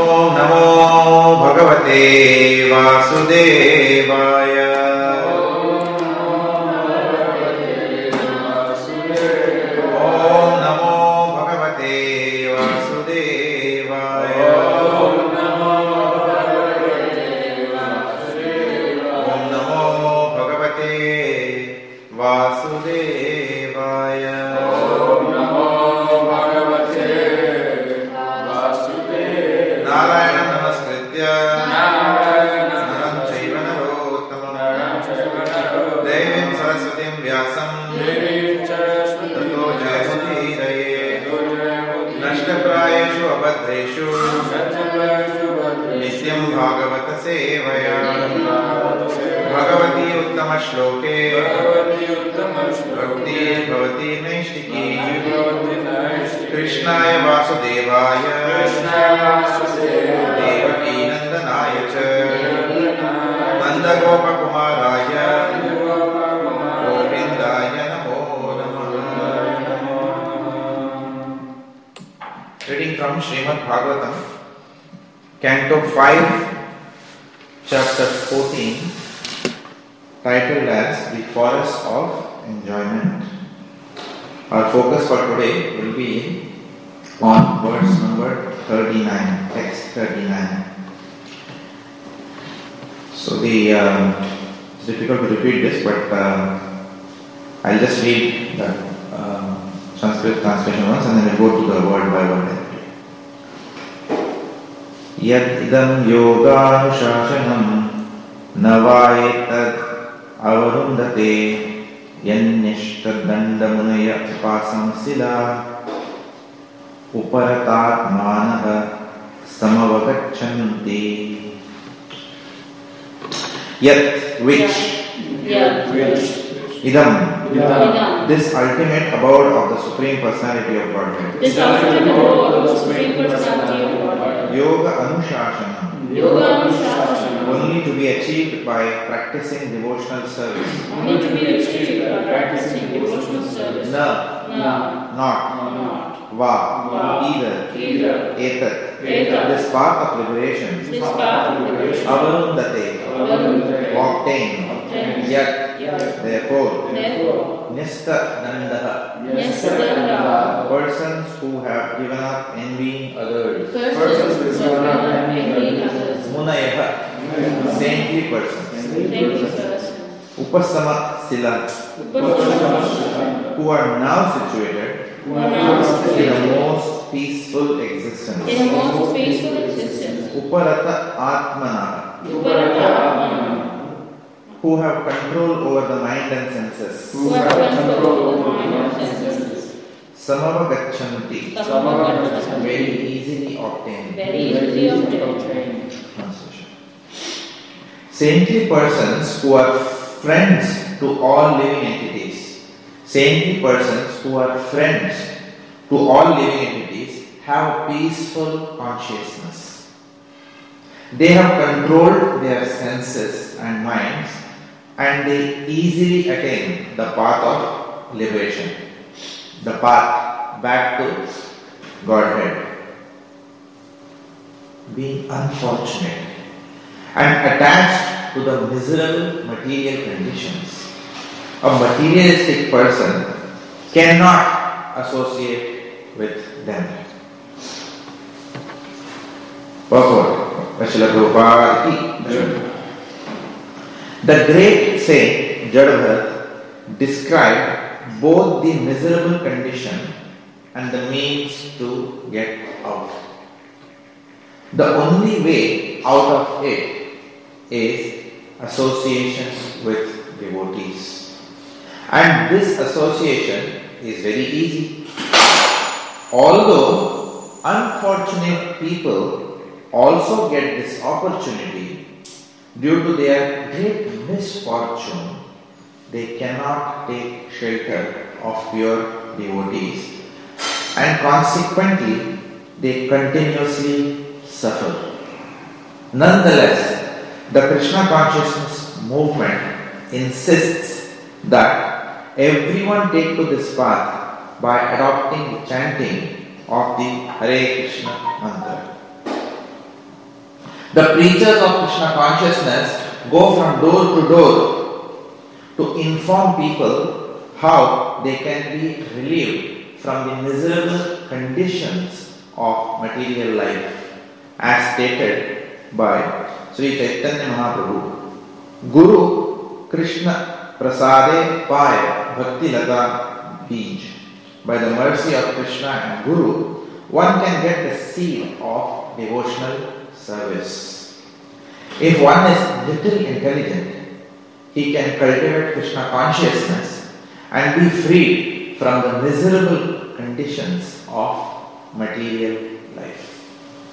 नमो भगवते वासुदेवाय। नित्यं भागवत सेवया भगवती उत्तम श्लोके भक्ति भवती नैष्टिकी। कृष्णाय वासुदेवाय देवकी नंदनाय च नंदगोपकुमाराय गोविंदाय नमो नमः। Reading from Srimad Bhagavatam, Canto 5, Chapter 14, titled as The Forest of Enjoyment. Our focus for today will be on verse number 39, text 39. So it's difficult to repeat this, but I'll just read the Sanskrit translation once and then we'll go to the word by word. Yad idam yoganushasanam navayetad avarundate yannishtadandamunaya upasamsila uparatatmanaha samavagachanti. Yat which idam, this ultimate abode of the Supreme Personality of Godhead. Yoga Anushasana, only to be achieved by practicing devotional service. Na, not, va, either, etat, this path of liberation, avarundate, obtain, yat, therefore, nista dandaha, persons who have given up envying others, munayaha, saintly persons, upasama sila, who are now situated in a most peaceful existence, uparata atmana, who have control over the mind and senses, samavagachanti, very easily obtained. Saintly persons who are friends to all living entities. Saintly persons who are friends to all living entities have peaceful consciousness. They have controlled their senses and minds and they easily attain the path of liberation, the path back to Godhead. Being unfortunate and attached to the miserable material conditions, a materialistic person cannot associate with them. Purport. The great saint Jadabharat described both the miserable condition and the means to get out. The only way out of it is association with devotees. And this association is very easy. Although unfortunate people also get this opportunity, due to their great misfortune, they cannot take shelter of pure devotees and consequently they continuously suffer. Nonetheless, the Krishna consciousness movement insists that everyone take to this path by adopting the chanting of the Hare Krishna mantra. The preachers of Krishna consciousness go from door to door to inform people how they can be relieved from the miserable conditions of material life, as stated by Sri Chaitanya Mahaprabhu. Guru Krishna Prasade Paya Bhakti Lata Bij. By the mercy of Krishna and Guru, one can get the seed of devotional service. If one is little intelligent, he can cultivate Krishna consciousness and be freed from the miserable conditions of material life.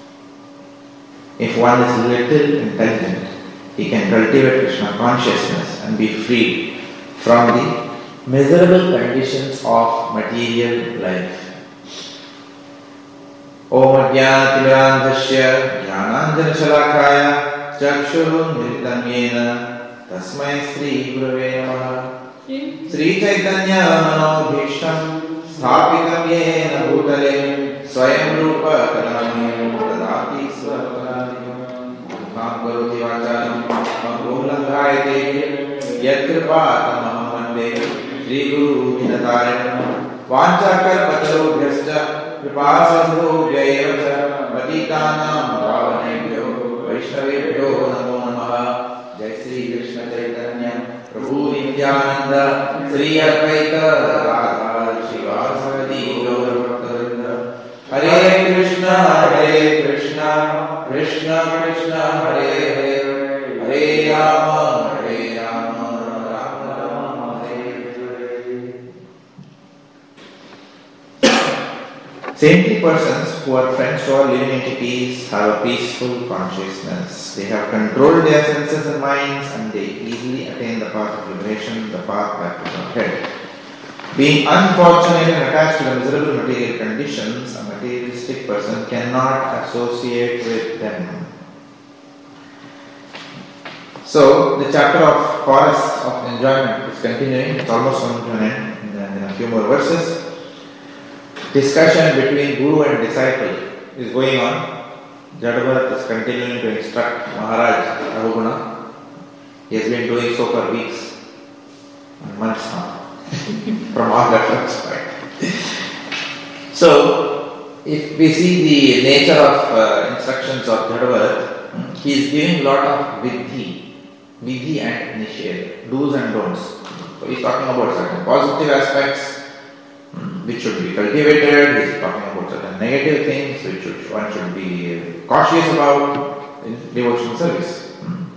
If one is little intelligent, he can cultivate Krishna consciousness and be freed from the miserable conditions of material life. Om Ajnanatirandhasya Jnananjana Shalakaya Chakshurunmilitam Yena Tasmai Sri Gurave Namaha. Sri Chaitanya Manobhishtam Sthapitam Yena Bhutale Swayam Rupa Kalamim Tadati Swaparadhim Mam Karoti Vacharam Mam Langhayate Yatkripatam Mande Sri Guru Vinataranam Vanchakalpatarobhyascha Kripasandhobhyayavacha Patitanam Pavanebhyo Vaishnavebhyo Namo Namaha. Jai Sri Krishna Chaitanya Prabhu Nityananda Sri Advaita Radha Shivasadi Gaur Bhaktavinda. Hare Krishna Krishna Krishna Hare Hare Hare Rama Hare Rama Saintly persons who are friends to all living entities have a peaceful consciousness. They have controlled their senses and minds and they easily attain the path of liberation, the path back to Godhead. Being unfortunate and attached to the miserable material conditions, a materialistic person cannot associate with them. So, the chapter of forests of enjoyment is continuing. It's almost coming to an end in a few more verses. Discussion between Guru and disciple is going on. Jadabharat is continuing to instruct Maharaj Rahuguna. He has been doing so for weeks and months now from all efforts. So, if we see the nature of instructions of Jadabharat, he is giving a lot of vidhi and nisheda, do's and don'ts. So, he is talking about certain positive aspects which should be cultivated. He is talking about certain negative things which one should be cautious about in devotional service.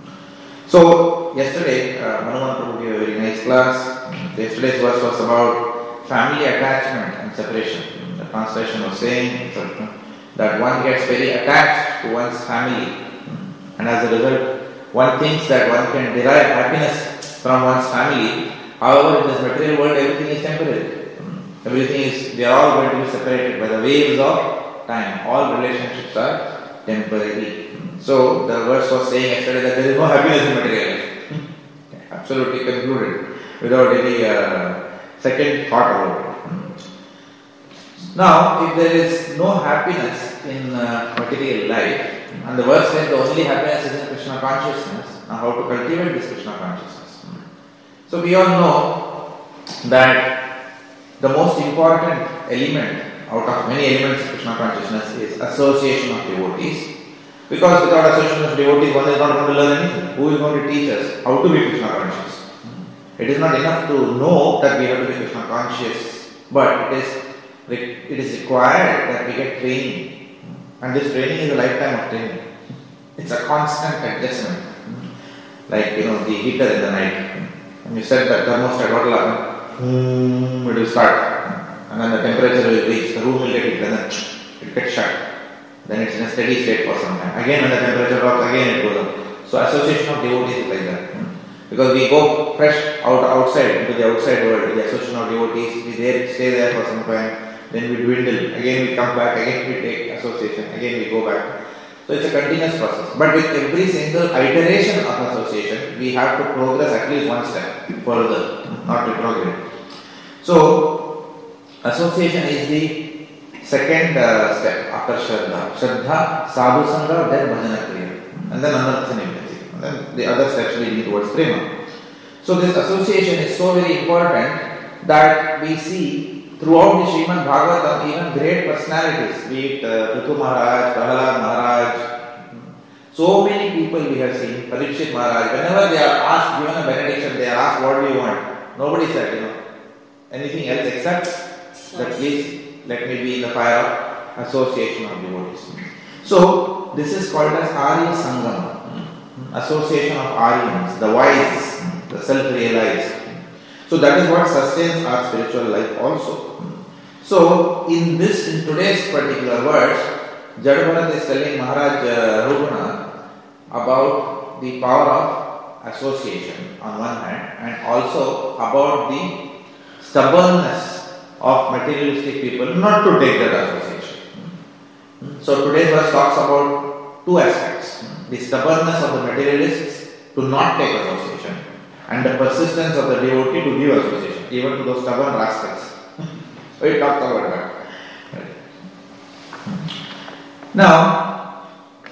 So, yesterday, Manuman Prabhu gave a very nice class. Yesterday's verse was about family attachment and separation. The translation was saying that one gets very attached to one's family, and as a result, one thinks that one can derive happiness from one's family. However, in this material world, everything is temporary. We are all going to be separated by the waves of time. All relationships are temporary. So, the verse was saying yesterday that there is no happiness in material life. Absolutely concluded without any second thought about it. Now, if there is no happiness in material life, and the verse says the only happiness is in Krishna consciousness, now how to cultivate this Krishna consciousness? So, we all know that the most important element out of many elements of Krishna consciousness is association of devotees. Because without association of devotees, one is not going to learn anything. Who is going to teach us how to be Krishna conscious? It is not enough to know that we have to be Krishna conscious, but it is required that we get training. And this training is a lifetime of training. It's a constant adjustment. Like, the heater in the night. When you set the thermostat, what will happen? It will start, and then the temperature will reach, the room will get heated, and then it gets shut. Then it's in a steady state for some time. Again, when the temperature drops, again it goes up. So, association of devotees is like that. Because we go fresh outside, into the outside world, the association of devotees, we stay there for some time, then we dwindle, again we come back, again we take association, again we go back. So, it's a continuous process. But with every single iteration of association, we have to progress at least one step further, not retrograde. So, association is the second step after Shraddha. Shraddha, Sadhu Sangha, then Bhajana Kriya. And then Anartha and then the other steps leading towards Prema. So this association is so very important that we see throughout the Srimad Bhagavatam even great personalities, be it Prithu Maharaj, Prahalad Maharaj, so many people we have seen, Parikshit Maharaj, whenever they are asked, given a benediction, they are asked, what do you want? Nobody said, anything else except that please let me be in the fire of association of devotees. So this is called as Arya Sangam, association of Aryans, the wise, the self-realized. So that is what sustains our spiritual life also. So in today's particular verse, Jadabharat is telling Maharaj Raghunath about the power of association on one hand and also about the stubbornness of materialistic people not to take that association. So today's verse talks about two aspects. The stubbornness of the materialists to not take association and the persistence of the devotee to give association, even to those stubborn rascals. So he talked about that. Now,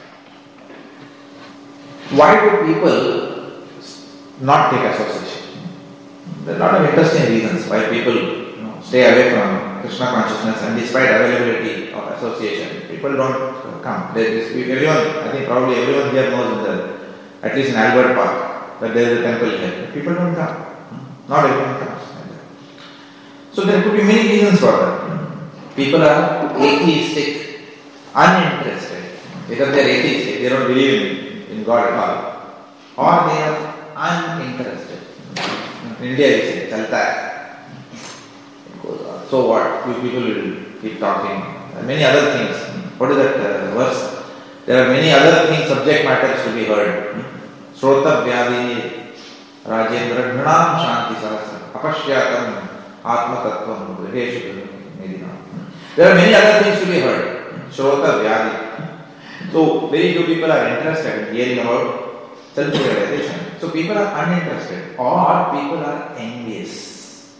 why do people not take association? There are a lot of interesting reasons why people stay away from Krishna consciousness, and despite availability of association, people don't come. Everyone, I think probably everyone here knows at least in Albert Park, that there is a temple here. People don't come. Not everyone comes. So there could be many reasons for that. People are atheistic, uninterested. Either they are atheistic, they don't believe in God at all, or they are uninterested. In India we say, chalta hai. So what? You people will keep talking. Many other things. What is that verse? There are many other things, subject matters to be heard. Shrota Vyadini Rajendra Gnanam Shanti Sahasra Apashyatam Atma Tattvam Griheshu Medina. There are many other things to be heard. Shrota Vyadi. So very few people are interested in hearing about self-realization. So people are uninterested or people are envious.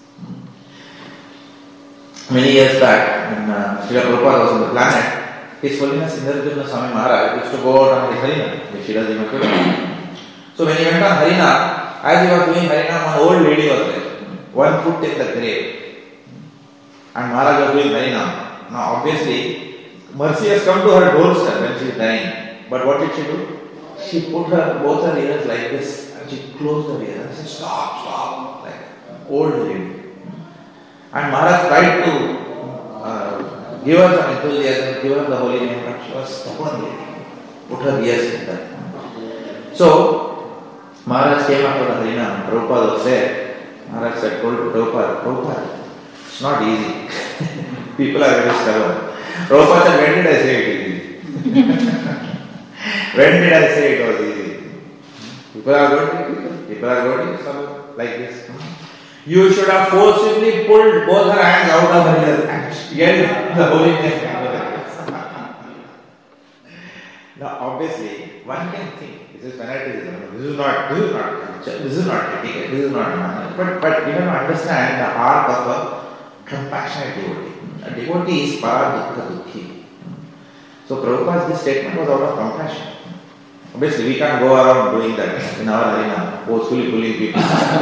Many years back, when Srila Prabhupada was on the planet, His Holiness Indrajit Swami Maharaj used to go out on the Harina, which he does in Mathura. So when he went on Harina, as he was doing Harina, one old lady was there, one foot in the grave. And Maharaj was doing Harina. Now obviously, mercy has come to her doorstep when she is dying. But what did she do? She put both her ears like this and she closed her ears and said, stop, like old lady. And Maharaj tried to give her some enthusiasm, give her the holy name, but she was stubborn lady. Put her ears in that. So, Maharaj came after the Harinam, Prabhupada was there. Maharaj said, told Prabhupada, it's not easy. People are very stubborn. Prabhupada said, when did I say it easy? When did I say it was easy? People are going to stubborn like this. You should have forcibly pulled both her hands out of her ears and get the holy name. Now obviously, one can think, this is fanaticism, this is not culture, this is not etiquette, this is not manner. But you have to understand the heart of a compassionate devotee. A devotee is para dukkha dukhi. So Prabhupada's statement was out of compassion. Obviously, we can't go around doing that in our arena, forcefully pulling people.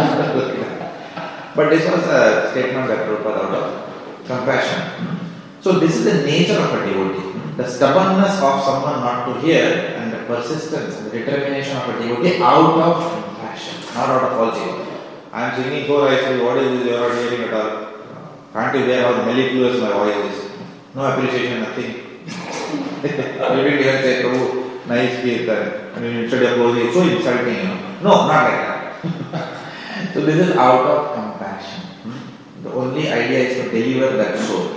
But this was a statement that Prabhupada out of compassion. So this is the nature of a devotee. The stubbornness of someone not to hear and the persistence and the determination of a devotee out of compassion, not out of falsehood. I am singing so nicely, what is this you are not hearing at all? Can't you hear how mellifluous my voice is? No appreciation, nothing. You didn't even say, Prabhu, nice kirtan. I mean, instead of closing, it's so insulting, No, not like that. So this is out of compassion. The only idea is to deliver that soul.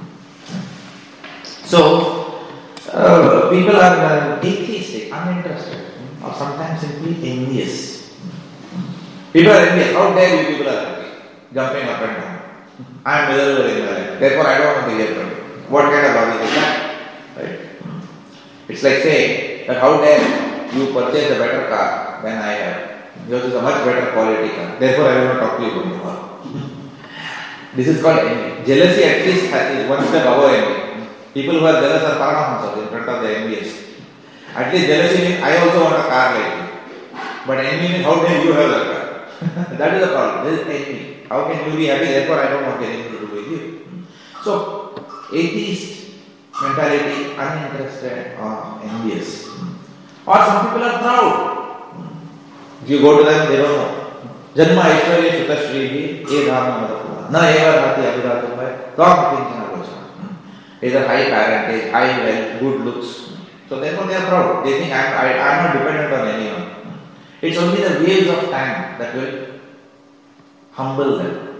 So, people are atheistic, uninterested, or sometimes simply envious. People are envious. How dare you people are happy, jumping up and down. I am miserable in my life. Therefore, I don't want to hear from you. What kind of logic is that? Right? It's like saying that how dare you purchase a better car than I have. Yours is a much better quality car. Therefore, I will not talk to you anymore. This is called envy. Jealousy at least is one step above envy. People who are jealous are Paramahamsas in front of the envious. At least jealousy means I also want a car like you. But envy means how dare you have a car? That is the problem. There is envy. How can you be happy? Therefore, I don't want anything to do with you. So, atheist mentality, uninterested or envious. Or some people are proud. If you go to them, they don't know. Janma Aishwarya Shuta Shrihi E Dharma Madhapuma Na Eva Bhati Abhiratumai Dharma Kinchana Gochana. Either high parentage, high wealth, good looks. So therefore they are proud. They think I am not dependent on anyone. It's only the waves of time that will humble them.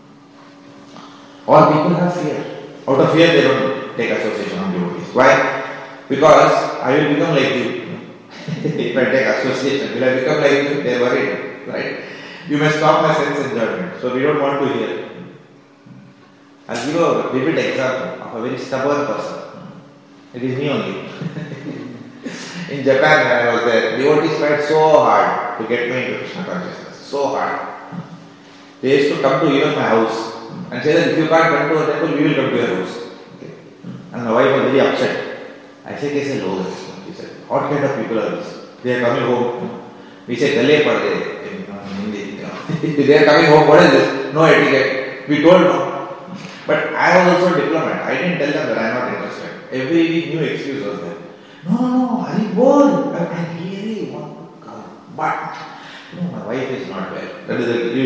Or people have fear. Out of fear they don't take association of devotees. Why? Because I will become like you. If I take association, will I become like you? They are worried. Right? You may stop my sense enjoyment. So we don't want to hear. I'll give a vivid example of a very stubborn person. It is me only. In Japan, when I was there, devotees tried so hard to get me into Krishna consciousness. So hard. They used to come to even my house and say that if you can't come to a temple, we will come to your house. Okay. And my wife was very upset. I said, "Kaise log hai?" He said, "What kind of people are these? They are coming home." We say, "Gale pad gaye." In Hindi. They are coming home. What is this? No etiquette. We told no. But I was also a diplomat. I didn't tell them that I am not interested. Every new excuse was there. No, Hari bol. I really want to come. But my wife is not well. That is the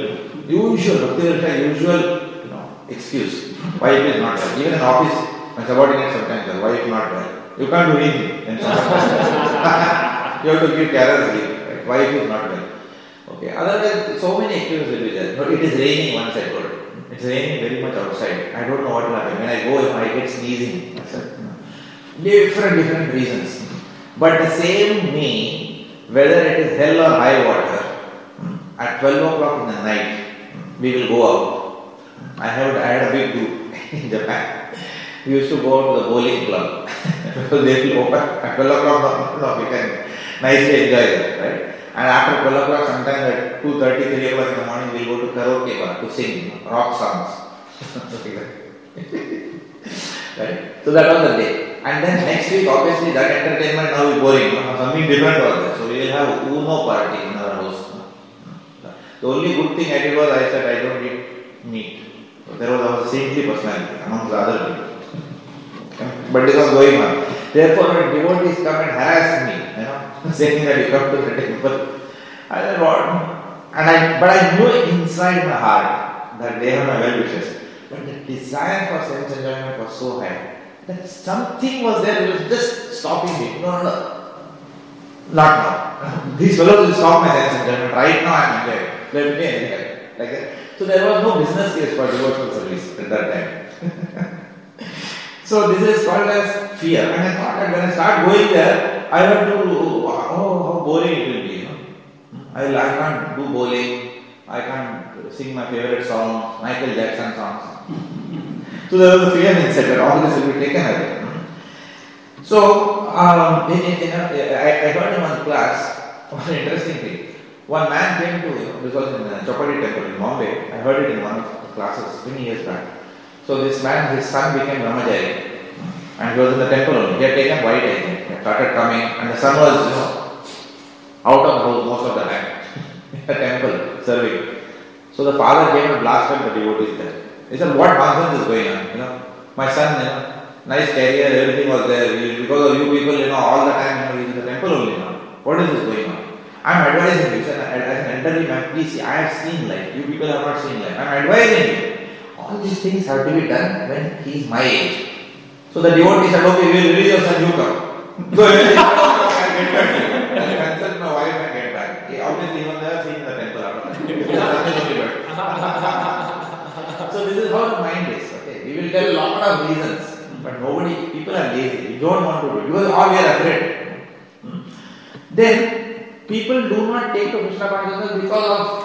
usual excuse. Wife is not well. Even in office, my subordinate sometimes says, wife is not well. You can't do anything. You have to give carers leave. Right? Wife is not well. Okay. Otherwise, so many excuses will be there. No, it is raining once I told. It's raining very much outside. I don't know what will happen. When I go, I get sneezing. I said, different reasons. But the same me, whether it is hell or high water, at 12 o'clock in the night, we will go out. I had a big group in Japan. We used to go to the bowling club. Because they will open at 12 o'clock, we can nicely enjoy that, right? And after 12 o'clock, sometime at 2:30, 3 o'clock in the morning, we will go to karaoke bar to sing rock songs. Right? So that was the day. And then next week, obviously, that entertainment now is boring. Something different was there. So we will have Uno party in our house. The only good thing I did was I said I don't eat meat. So there was a saintly personality among the other people. But this was going on. Therefore, when devotees come and harass me, saying that you come to the temple, I said, but I knew inside my heart that they are my well-wishers. But the desire for sense enjoyment was so high that something was there that was just stopping me. No. Not now. These fellows will stop my sense enjoyment. Right now I am enjoying. Let me enjoy. Like that. So there was no business case for devotional service at that time. So this is called as fear. And I thought that when I start going there, I have to, how boring it will be. I can't do bowling. I can't sing my favorite songs, Michael Jackson songs. So there was a fear inside that all this will be taken away. So I heard in one class one interesting thing. One man came to, this was in Chopadi temple in Bombay. I heard it in one of the classes many years back. So this man, his son became Ramajari. And he was in the temple only. He had taken white, I think. He started coming and the sun was, out of the house most of the time. In the temple, serving. So the father came and blasted the devotees there. He said, what nonsense is going on? My son, nice career, everything was there. Because of you people, all the time, he's in the temple only now. What is this going on? I'm advising you, as an elderly man, please see, I have seen life. You people have not seen life. I'm advising you. All these things have to be done when he is my age. So the devotee said, okay, we will release your son, you come. So I get back. I consult my wife and get back. Obviously, even they are seen in the temple after that. So this is how the mind is. Okay, we will tell a lot of reasons, but people are lazy. We don't want to do it. Because all we are afraid. Then people do not take to Krishna consciousness because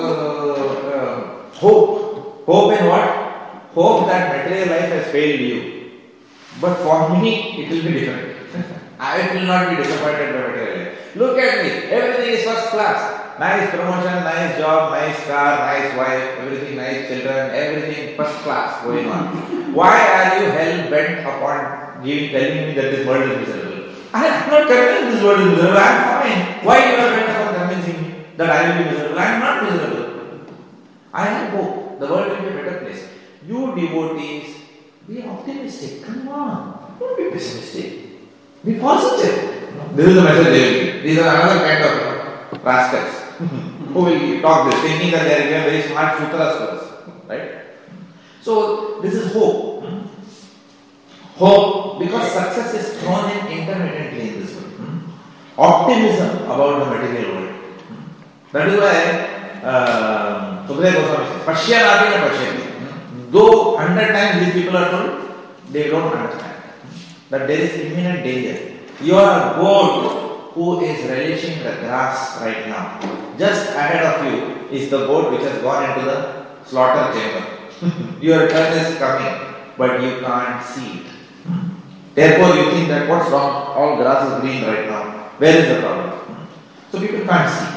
of hope. Hope in what? Hope that material life has failed you. But for me, it will be different. I will not be disappointed by material life. Look at me. Everything is first class. nice promotion, nice job, nice car, nice wife, everything nice, children, everything first class going on. Why are you hell bent upon telling me that this world is miserable? I am not convinced this world is miserable. I am fine. Why you are bent upon convincing me that I will be miserable? I am not miserable. I have hope. The world will be a better place. You devotees, be optimistic. Come on. Don't be pessimistic. Be positive. This is the message they will give. These are another kind of rascals who will talk this, thinking that they are giving very smart sutras to us. Right? So, this is hope. Hope, because success is thrown in intermittently in this world. Optimism about the material world. That is why Sukadeva Goswami says, Pashyanapi na pashyati. Though 100 times these people are told, they don't understand that there is imminent danger. You are a goat who is relishing the grass right now. Just ahead of you is the goat which has gone into the slaughter chamber. Your turn is coming, but you can't see it. Therefore, you think that what's wrong? All grass is green right now. Where is the problem? So people can't see.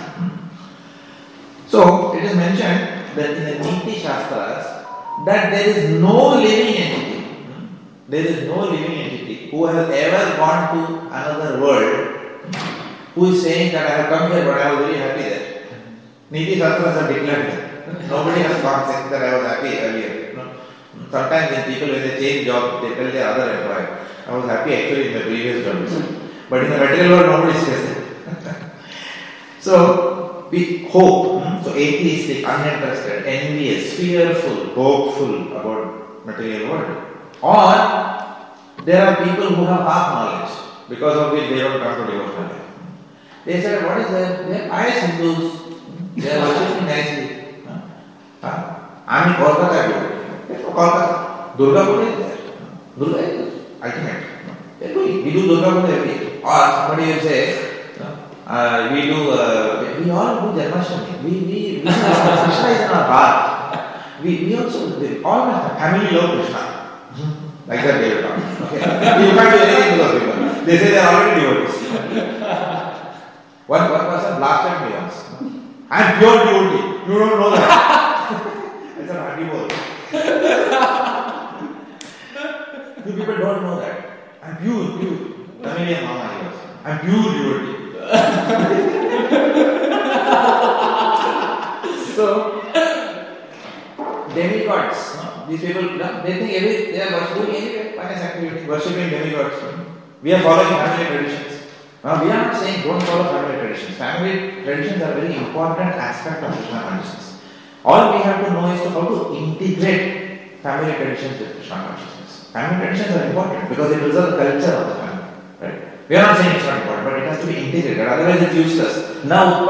So it is mentioned that in the Niti Shastras that there is no living entity. There is no living entity who has ever gone to another world who is saying that I have come here but I was very happy there. Niti Shastras have declared that. Nobody has gone saying that I was happy earlier. No. Sometimes when people, when they change job, they tell their other employer, I was happy actually in my previous job. But in the material world, nobody says that. So, we hope. So, atheistic, uninterested, envious, fearful, hopeful about material world. Or, there are people who have half knowledge, because of which they don't come to devotional life. They said, what is that? They are pious Hindus. They are worshipping nicely. I am in Kolkata. Kolkata. Durgapur is there. Durga is ultimate. We do Durgapur every year. Or somebody will say, we all do Janmashtami. We Krishna is in our heart. We also, all my family love Krishna. Like that they will talk. Okay. You can't do anything to those people. They say they are already devotees. One person blasted me once. I am pure devotee. You don't know that. I said, Hadi bol. You people don't know that. I am pure. Tamilian mama he was. I am pure devotee. So, demigods, these people, they think they are worshipping anyway, pious activity, worshipping demigods. We are following family traditions. We are not saying don't follow family traditions. Family traditions are a very important aspect of Krishna consciousness. All we have to know is how to integrate family traditions with Krishna consciousness. Family traditions are important because they preserve the culture of the family. Right? We are not saying it's not important, but it has to be integrated. Otherwise, it's useless. Now,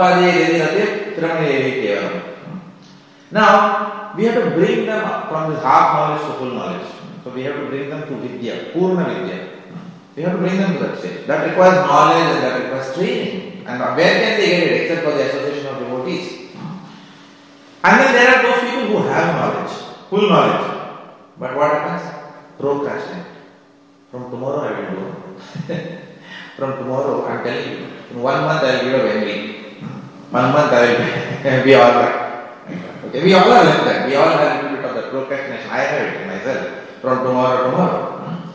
we have to bring them up from this half knowledge to full knowledge. So, we have to bring them to Vidya, Purna Vidya. We have to bring them to that stage. That requires knowledge and that requires training. And where can they get it except for the association of devotees? And then there are those people who have knowledge, full knowledge. But what happens? Procrastinate. From tomorrow I will do. From tomorrow I am telling you. In 1 month I will give a wedding. 1 month I will be all right. Okay, we all are like that. We all have a little bit of that procrastination. I have it myself. From tomorrow.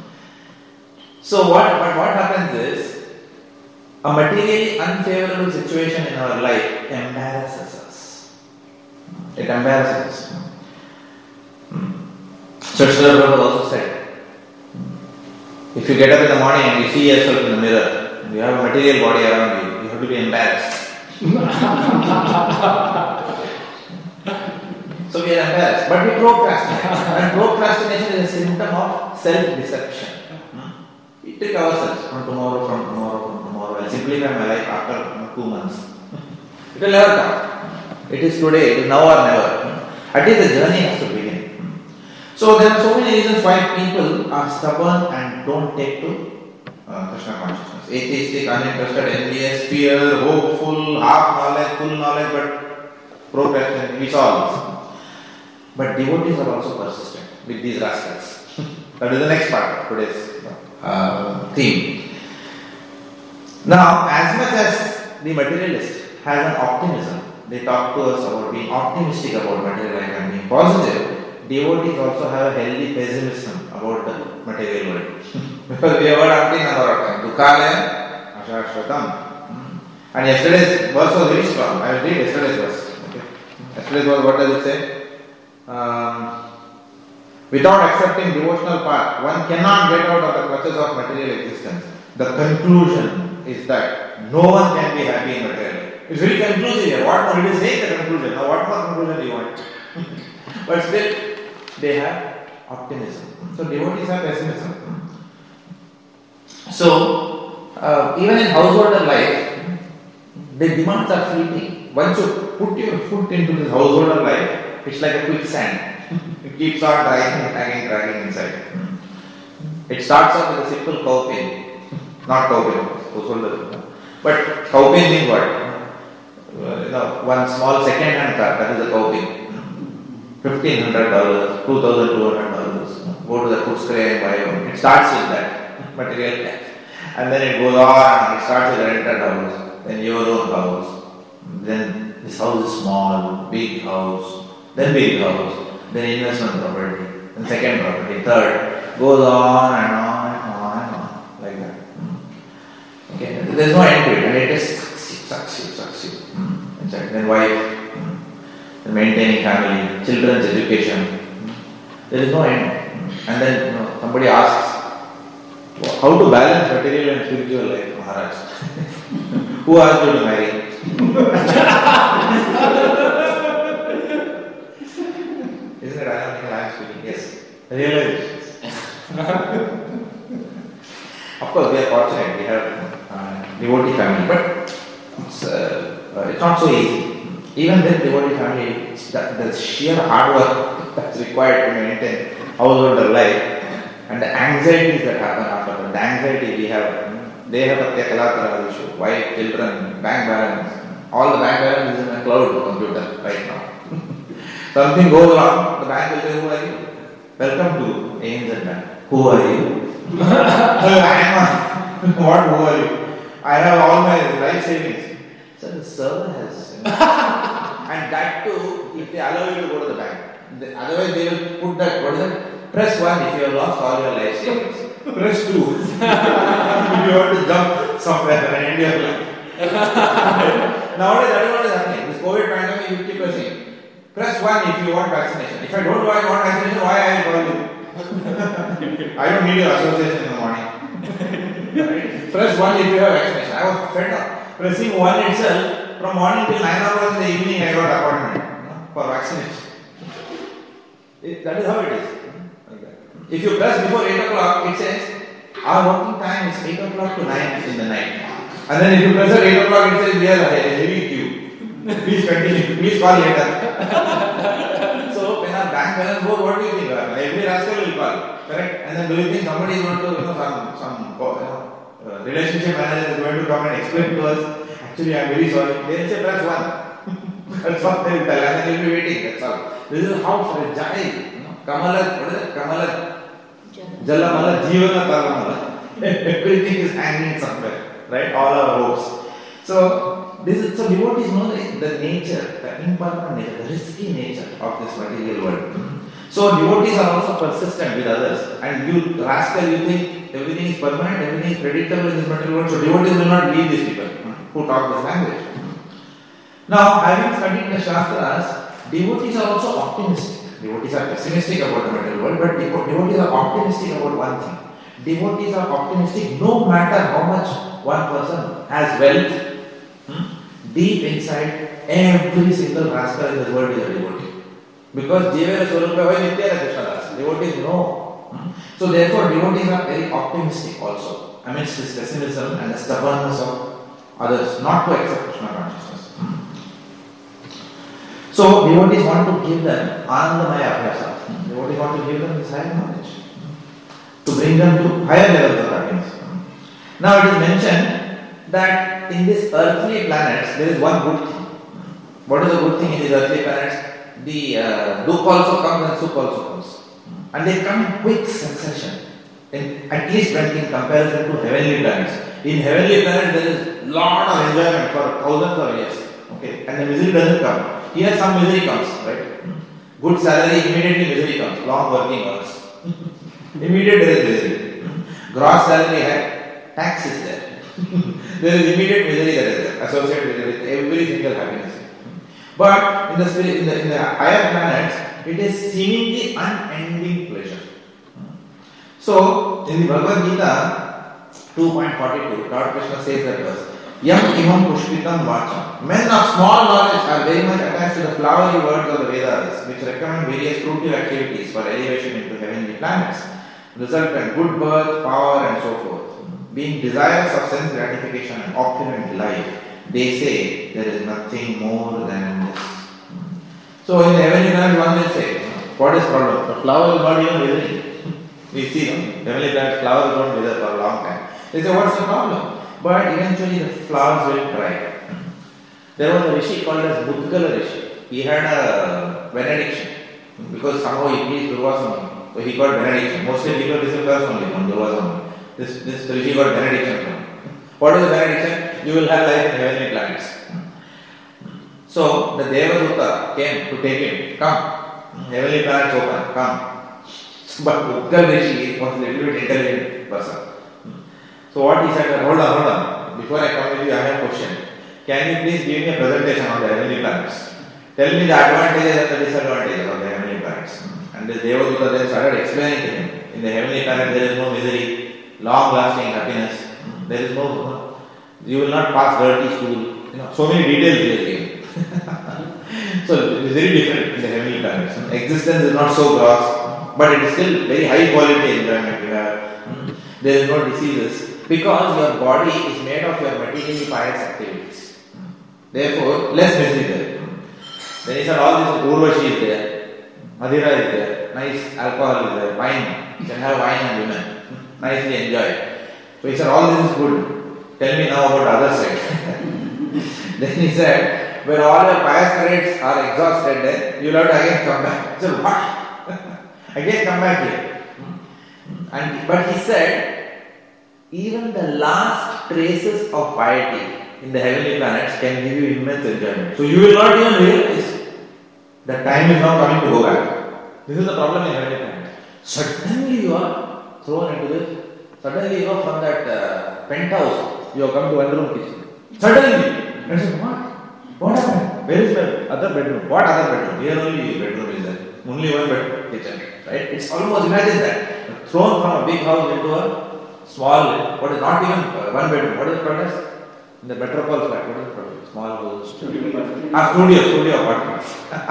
So what happens is, a materially unfavorable situation in our life embarrasses us. It embarrasses us. So Srila Prabhupada also said, if you get up in the morning and you see yourself in the mirror, and you have a material body around you, you have to be embarrassed. So we are embarrassed, but we procrastinate. And procrastination is a symptom of self-deception. We trick ourselves from tomorrow. I'll simplify my life after 2 months. It will never come. It is today, it is now or never. At least the journey has to begin. So there are so many reasons why people are stubborn and don't take to Krishna consciousness. Atheistic, uninterested, envious, fear, hopeful, half knowledge, full knowledge, but procrastinating. We saw this. But devotees are also persistent with these rascals. That is the next part of today's theme. Now, as much as the materialist has an optimism they talk to us about being optimistic about material life and being positive, devotees also have a healthy pessimism about the material world. Because we have heard umpteen number of times, Dukhalaya Ashashvatam. And yesterday's verse was very strong. I will read yesterday's verse. Okay. Yesterday's verse, what does it say? Without accepting devotional path, one cannot get out of the clutches of material existence. The conclusion is that no one can be happy in material life. It's very conclusive here. What more? It is saying the conclusion. Now, what more conclusion do you want? But still, they have optimism. So, devotees have pessimism. So, even in householder life, the demands are fleeting. Once you put your foot into this householder life, it's like a quicksand. It keeps on dragging inside. It starts off with a simple cow pain. Not cow pain, householder. But cow pain means what? One small second-hand car, that is a cow pain. $1,500, $2,200. Go to the Footscray and buy one. It starts with that material life. And then it goes on, it starts with a rented house. Then your own house, then this house is small, big house, then big house, then investment property, then second property, third, goes on and on and on and on, like that. Okay, there is no end to it, and it is succeed. Then wife, then maintaining family, children's education, there is no end. And then somebody asks, how to balance material and spiritual life, Maharaj? Who asked you to marry? Isn't it ironical I am speaking? Yes. Realizations. Of course, we are fortunate. We have devotee family, but it's not so easy. Even with devotee family, the sheer hard work that's required to maintain householder life and the anxieties that happen after that. The anxiety we have. They have a Kalatara issue, wife, children, bank balance. All the bank balance is in a cloud computer right now. Something goes wrong, the bank will say, who are you? Welcome to ANZ Bank. Who are you? What, who are you? I have all my life savings. So the server has. And that too, if they allow you to go to the bank. Otherwise they will put that, what is it? Press 1 if you have lost all your life savings. Press 2 if you want to jump somewhere and end your life. Nowadays that is what is happening. This COVID pandemic, you keep pressing. Press 1 if you want vaccination. If I don't want vaccination, why I will call you? I don't need your association in the morning. Right? Press 1 if you have vaccination. I was fed up. Pressing 1 itself, from morning till 9 hours in the evening I got appointment for vaccination. That is how it is. If you press before 8 o'clock, it says, our working time is 8 o'clock to 9 in the night. And then if you press at 8 o'clock, it says, we have a heavy queue. Please continue, please call later. So, when our bank balance goes, what do you think? Every rascal will call, correct? And then do you think somebody is going to, some relationship manager is going to come and explain to us, actually I am very sorry. They will say, press 1. That's what they will tell, and then you will be waiting, that's all. This is how fragile. Kamala, what is it? Kamala. Jalamala, Jivana Talamala. Everything is hanging somewhere, right? All our hopes. So devotees know the nature, the impermanent nature, the risky nature of this material world. So devotees are also persistent with others. And you rascal, you think everything is permanent, everything is predictable in this material world. So devotees will not leave these people who talk this language. Now, having studied the Shastras, devotees are also optimistic. Devotees are pessimistic about the material world, but devotees are optimistic about one thing. Devotees are optimistic no matter how much one person has wealth. Deep inside, every single rascal in this world is a devotee. Because Jivera Swarupa Nitya Krishnadas. Devotees know. So therefore, devotees are very optimistic also amidst this pessimism and the stubbornness of others not to accept Krishna consciousness. So devotees want to give them Anandamaya Abhyasa. Devotees want to give them this higher knowledge, to bring them to higher levels of happiness. Now it is mentioned that in these earthly planets there is one good thing. What is the good thing in these earthly planets? The Dukh also comes and Sukh also comes. And they come in quick succession. At least when in comparison to heavenly planets. In heavenly planets there is lot of enjoyment for thousands of years. Okay, and the misery doesn't come. Here some misery comes, right? Good salary, immediately misery comes. Long working hours. Immediate there is misery. Gross salary high, tax is there. There is immediate misery that is there, associated with every single happiness. But in the spirit, in the higher planets, it is seemingly unending pleasure. So in the Bhagavad Gita 2.42, Lord Krishna says that verse, Yam imam pushpitam vacham. Men of small knowledge are very much attached to the flowery words of the Vedas, which recommend various fruitive activities for elevation into heavenly planets, result in good birth, power, and so forth. Being desirous of sense gratification and opulent life, they say there is nothing more than this. So in the heavenly planets, one will say, what is problem? The flower is not even withering. We see them, heavenly planets, flowers don't wither for a long time. They say, what's the problem? But eventually the flowers will dry. There was a rishi called as Mudgala Rishi. He had a benediction because somehow he pleased Durvasana. So he got benediction. Mostly people receive curse only from Durvasana. This rishi got benediction from him. What is the benediction? You will have life in heavenly planets. So the Devaduta came to take him. Come, heavenly planets open, come. But Mudgala Rishi was a little bit intelligent person. So what he said, hold on. Before I come with you, I have a question. Can you please give me a presentation on the heavenly planets? Tell me the advantages and the disadvantages of the heavenly planets. And the Devaduta then started explaining to him. In the heavenly planet there is no misery, long-lasting happiness. There is no, you will not pass dirty stool. So many details he has given. So it is very different in the heavenly planets. Existence is not so gross, but it is still very high quality enjoyment you have. There is no diseases. Because your body is made of your materially pious activities. Therefore, less misery there. Then he said all this Urvashi is there, Madhira is there, nice alcohol is there, wine. You can have wine and women. Nicely enjoy. So he said all this is good. Tell me now about the other side. Then he said, when all your pious traits are exhausted, then you will have to again come back. So what? Again come back here. But he said, even the last traces of piety in the heavenly planets can give you immense enjoyment. So you will not even realize that time is now coming to go back. This is the problem in heavenly planets. Suddenly you are thrown into this. Suddenly from that penthouse you have come to one room kitchen. Suddenly! And say, what? What happened? Where is the other bedroom? What other bedroom? Here only bedroom is there. Only one bedroom kitchen. Right? It's almost, imagine that. Thrown from a big house into a small, what is not even one bedroom, what is it called as? In the metropole flat, what is it called? Small house. Studio apartment.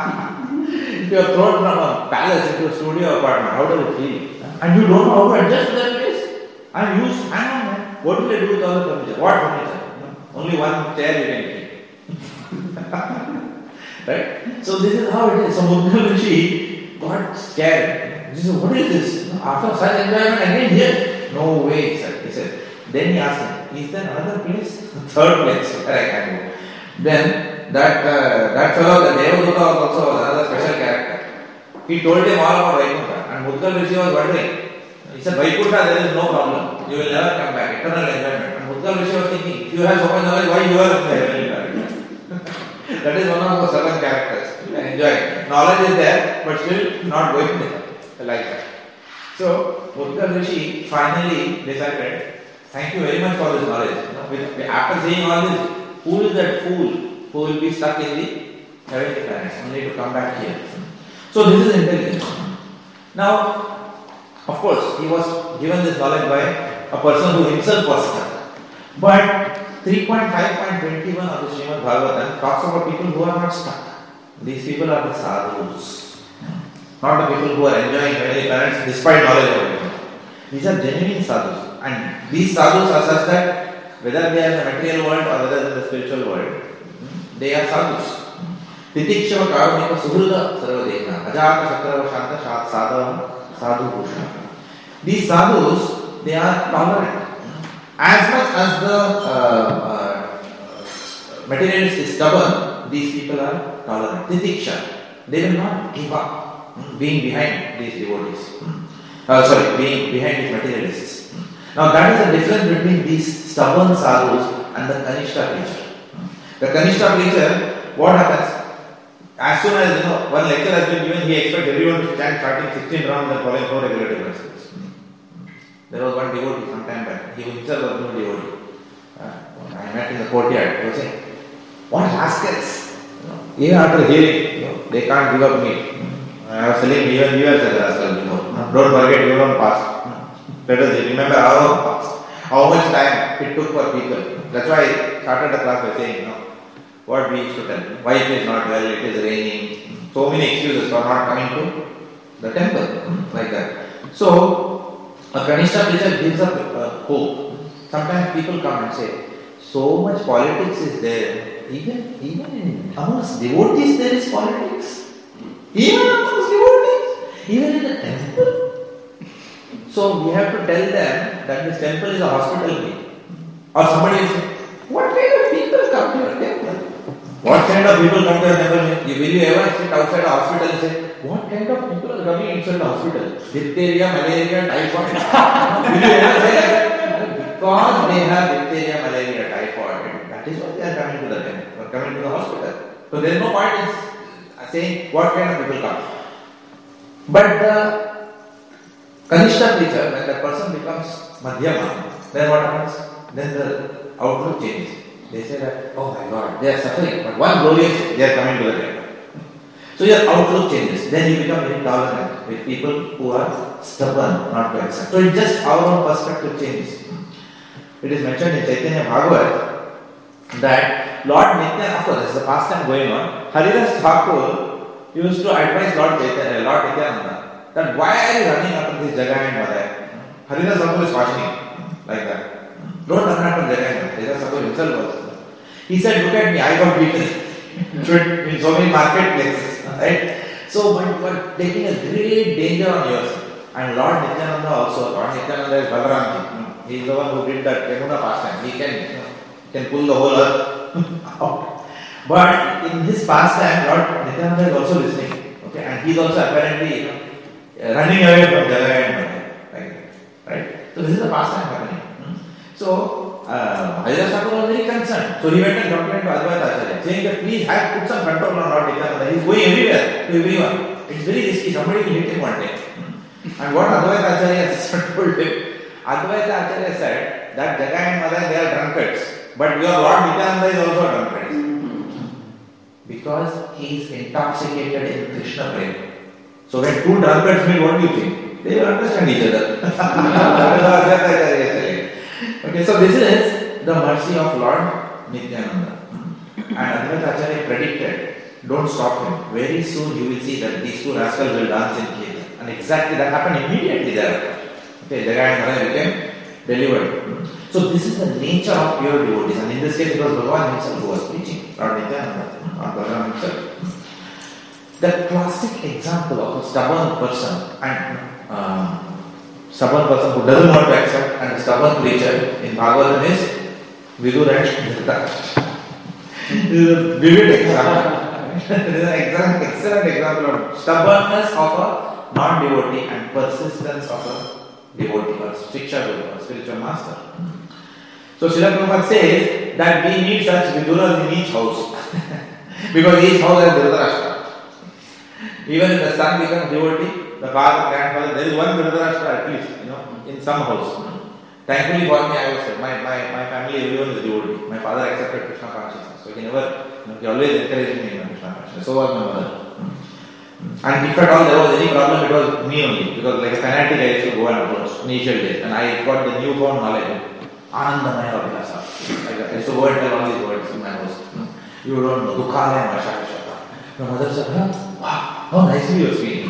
If you are thrown from a palace into a studio apartment, how does it feel? And you don't know how to adjust to that place. And you hang on, man. What will I do with all the furniture? What furniture? Only one chair you can keep. Right? So this is how it is. So Mudgala Rishi got scared. He said, what is this? After such enjoyment, again here. No way, sir. He said. Then he asked him, is there another place? Third place where I can go. Then that fellow, the Devaduta, was also another special character. He told him all about Vaikuntha. And Mudgala Rishi was wondering. He said, Vaikuntha, there is no problem. You will never come back. Eternal enjoyment. And Mudgala Rishi was thinking, if you have so much knowledge, why you are in the heavenly planet? That is one of the seven characters. You can enjoy it. Knowledge is there, but still not going there. Like that. So, Mudgala Rishi finally decided, thank you very much for this knowledge. After saying all this, who is that fool who will be stuck in the heavenly planets, only to come back here? So this is intelligence. Now, of course, he was given this knowledge by a person who himself was stuck. But 3.5.21 of the Srimad Bhagavatam talks about people who are not stuck. These people are the sadhus. Not the people who are enjoying heavenly planets despite knowledge of it. These are genuine sadhus. And these sadhus are such that whether they are in the material world or whether in the spiritual world, they are sadhus. Titikshava karmika suhruda sarvadehna ajata sakrava shanta sadhava sadhu bhushana. These sadhus, they are tolerant. As much as the materialist is stubborn, these people are tolerant. Titiksha. They will not give up being behind these devotees. Being behind these materialists. Now that is the difference between these stubborn sadhus and the Kanishta teacher. The Kanishta preacher, what happens? As soon as one lecture has been given, he expects everyone to stand starting 16 rounds and following 4 regulative principles. There was one devotee some time back. He himself was no devotee. I met in the courtyard. He was saying, "What rascals! Even after hearing, they can't give up meat." I was telling him, even you are such a rascal. Don't forget your own past. Let us remember our own past. How much time it took for people. That's why I started the class by saying, what we used to tell. Why it is not well, it is raining. So many excuses for not coming to the temple. Like that. So, a Kanishta preacher gives up hope. Sometimes people come and say, so much politics is there. Even amongst devotees there is politics. Even amongst devotees. Even in the temple. So we have to tell them that this temple is a hospital. Or somebody will say, what kind of people come to your temple? What kind of people come to your temple? Will you ever sit outside a hospital and say, what kind of people are coming inside the hospital? Diphtheria, malaria, typhoid. Will you ever say that? Because they have diphtheria, malaria, typhoid. That is why they are coming to the temple, or coming to the hospital. So there is no point in saying what kind of people come. But the Kanishta preacher, when the person becomes Madhyama, then what happens? Then the outlook changes. They say that, oh my God, they are suffering, but one glorious, they are coming to the temple. So your outlook changes. Then you become very tolerant with people who are stubborn, not to accept. So it's just our own perspective changes. It is mentioned in Chaitanya Bhagavat that Lord Nityananda, of course, this is a pastime going on. Haridas Thakur used to advise Lord Nityananda that why are you running after this Jagai and Madai? Haridas Thakur is cautioning like that. Don't run after Jagai and Madai. Haridas Thakur himself also. He said, look at me, I got beaten in so many marketplaces. Right? So, but you are taking a great danger on yourself. And Lord Nityananda also, Lord Nityananda is Balaramji. He is the one who did that Yamuna pastime. He can pull the whole earth out. But in his pastime, Lord Nityananda is also listening. Okay, and he is also apparently running away from Jagai and Madai. Right? So this is the pastime happening. So Haridas Thakur was very concerned. So he went and complained to Advaita Acharya, saying that please put some control on Lord Nityananda. He is going everywhere to everyone. It's very risky. Somebody will hit him one day. And what Advaita Acharya told him, Advaita Acharya said that Jagai and Madai, they are drunkards. But your Lord Nityananda is also a drunkard. Because he is intoxicated in Krishna prema. So when two drunkards meet, what do you think? They will understand each other. Okay, so this is the mercy of Lord Nityananda. And Advaita Acharya predicted, don't stop him. Very soon you will see that these two rascals will dance in Kirtan. And exactly that happened immediately there. Okay, Jagai and Madai became delivered. So this is the nature of pure devotees. And in this case it was Bhagavan himself who was preaching. Lord Nityananda, not Bhagavan himself. The classic example of a stubborn person and stubborn person who doesn't want to accept and a stubborn preacher in Bhagavatam is Vidur and Dhritarashtra. This is a vivid example. This is an excellent example of stubbornness of a non-devotee and persistence of a devotee or Shiksha Guru or spiritual master. So Srila Prabhupada says that we need such Viduras in each house. Because each house has Dhritarashtra. Even if the son becomes devotee, the father, grandfather, there is one Dhritarashtra at least, in some house. Thankfully for me, I was said, my family, everyone is devotee. My father accepted Krishna consciousness. So he always encouraged me in Krishna consciousness. So was my mother. And if at all there was any problem, it was me only. Because like a fanatic, I used to go and approach initial days. And I got the newfound knowledge. Anandamaya Abhilasa. Like that. I used to go and tell all these words in my house. You don't know. Dukhalaya Mashakashata. My mother said, wow, how nicely you are speaking.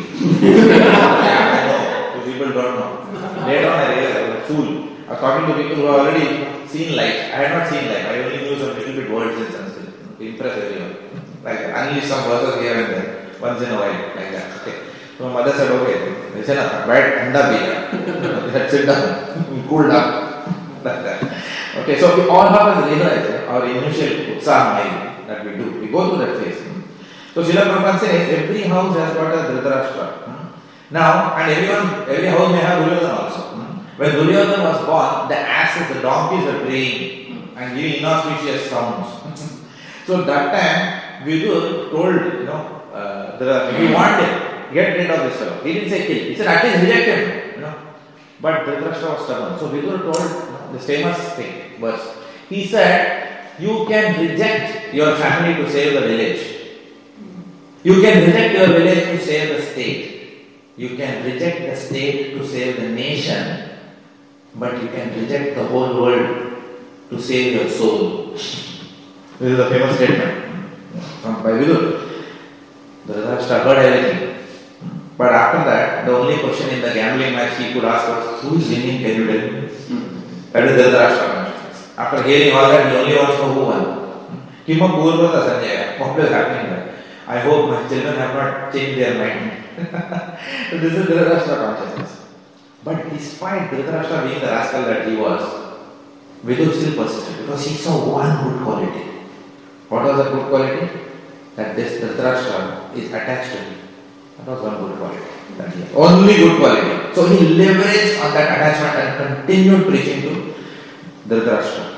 Yeah, I know. You people don't know. Later on I realized I was a fool. I was talking to people who have already seen life. I had not seen life. I only knew some little bit words in Sanskrit to impress everyone. Like unleash some verses here and there. Once in a while. Like that. Okay. So my mother said, okay, listen up, bad thanda bhi. Let's sit down. Cool down. Like that. Okay, so we all have a realized our initial utsah that we do. We go through that phase. So Srila Prabhupada says every house has got a Dhritarashtra. Now, and every house may have Duryodhana also. When Duryodhana was born, the asses, the donkeys were braying and giving inauspicious sounds. So that time, Vidur told, if you want it, get rid of this fellow. He didn't say kill. He said, at least reject him. But Dhritarashtra was stubborn. So Vidur told this famous verse. He said, you can reject your family to save the village. You can reject your village to save the state. You can reject the state to save the nation. But you can reject the whole world to save your soul. This is a famous statement by Vidur. Dhritarashtra heard everything. But after that, the only question in the gambling match he could ask was, who is winning? Can you tell me? That is Dhritarashtra consciousness. After hearing all that, he only wants to know who won. Kima Purvata Sanjaya. What is happening there? I hope my children have not changed their mind. So this is Dhritarashtra consciousness. But despite Dhritarashtra being the rascal that he was, Vidur still persisted because he saw one good quality. What was that good quality? That this Dhritarashtra is attached to him. That was one good quality. That he had. Only good quality. So he leveraged on that attachment and continued preaching to Dhritarashtra.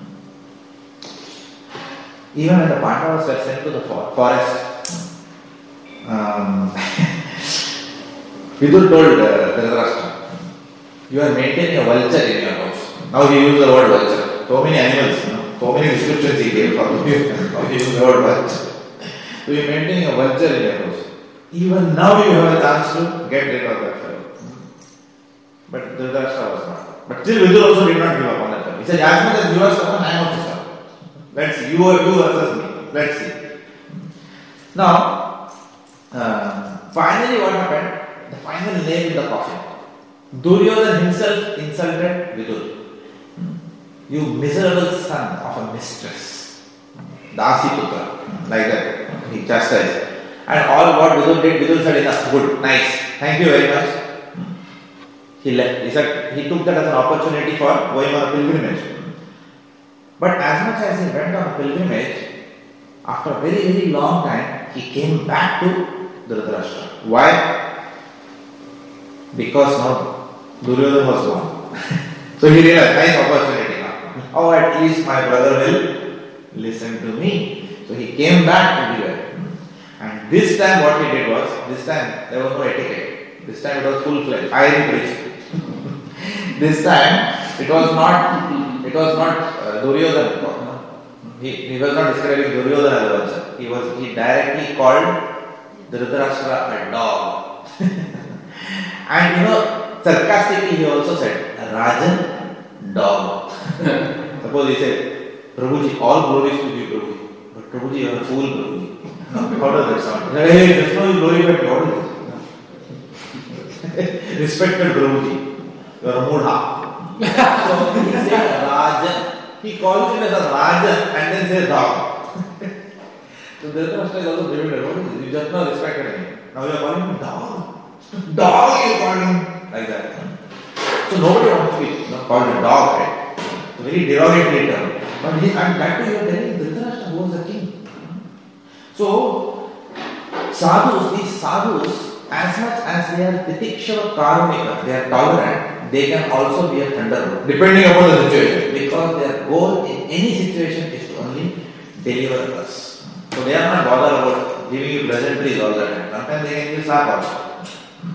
Even when the Pandavas were sent to the forest, Vidur told Dhritarashtra, you are maintaining a vulture in your house. Now he used the word vulture. So many animals, so many descriptions he gave. How he used the word vulture. So you are maintaining a vulture in your house. Even now you have a chance to get rid of that fellow. But Dhritarashtra was not. But still Vidur also did not give up on that fellow. He said, as much as you are stubborn, I am also stubborn. Let's see, you versus me. Let's see. Now, finally what happened? The final nail in the coffin. Duryodhana himself insulted Vidur. You miserable son of a mistress. Dasi putra. Like that. He chastised. And all what Vidur did, Vidur said, enough, good, nice, thank you very much. He left. He said he took that as an opportunity for going on a pilgrimage. But as much as he went on a pilgrimage, after a very, very long time, he came back to Dhritarashtra. Why? Because now Duryodhana was gone. So he realized, nice opportunity now. Oh, at least my brother will listen to me. So he came back to the world. And this time what he did was, this time there was no etiquette. This time it was full-fledged, fiery preaching. This time it was not Duryodhana. He was not describing Duryodhana as a vulture. He directly called Dhritarashtra a dog. And sarcastically he also said, Rajan, dog. Suppose he said, Prabhuji, all glories to you, Prabhuji. But Prabhuji, you are a fool, Prabhuji. How does that sound? Hey, there's no glory but God. Respected Prabhuji, you are a mudha. So he said Rajan. He calls him as a Rajan and then says dog. So Dhritarashtra is also driven. What is this? You just now respected him. Now you are calling him dog. Dog, you call him like that. So nobody wants to be called a dog, right? It's a very derogatory term. But and that too you are telling Dhritarashtra who was the king. So, these sadhus, as much as they are titikshava karmika, they are tolerant, they can also be a thunderbolt, depending upon the situation, because their goal in any situation is to only deliver us. So they are not bothered about giving you pleasantries all the time. Sometimes they can give slap also.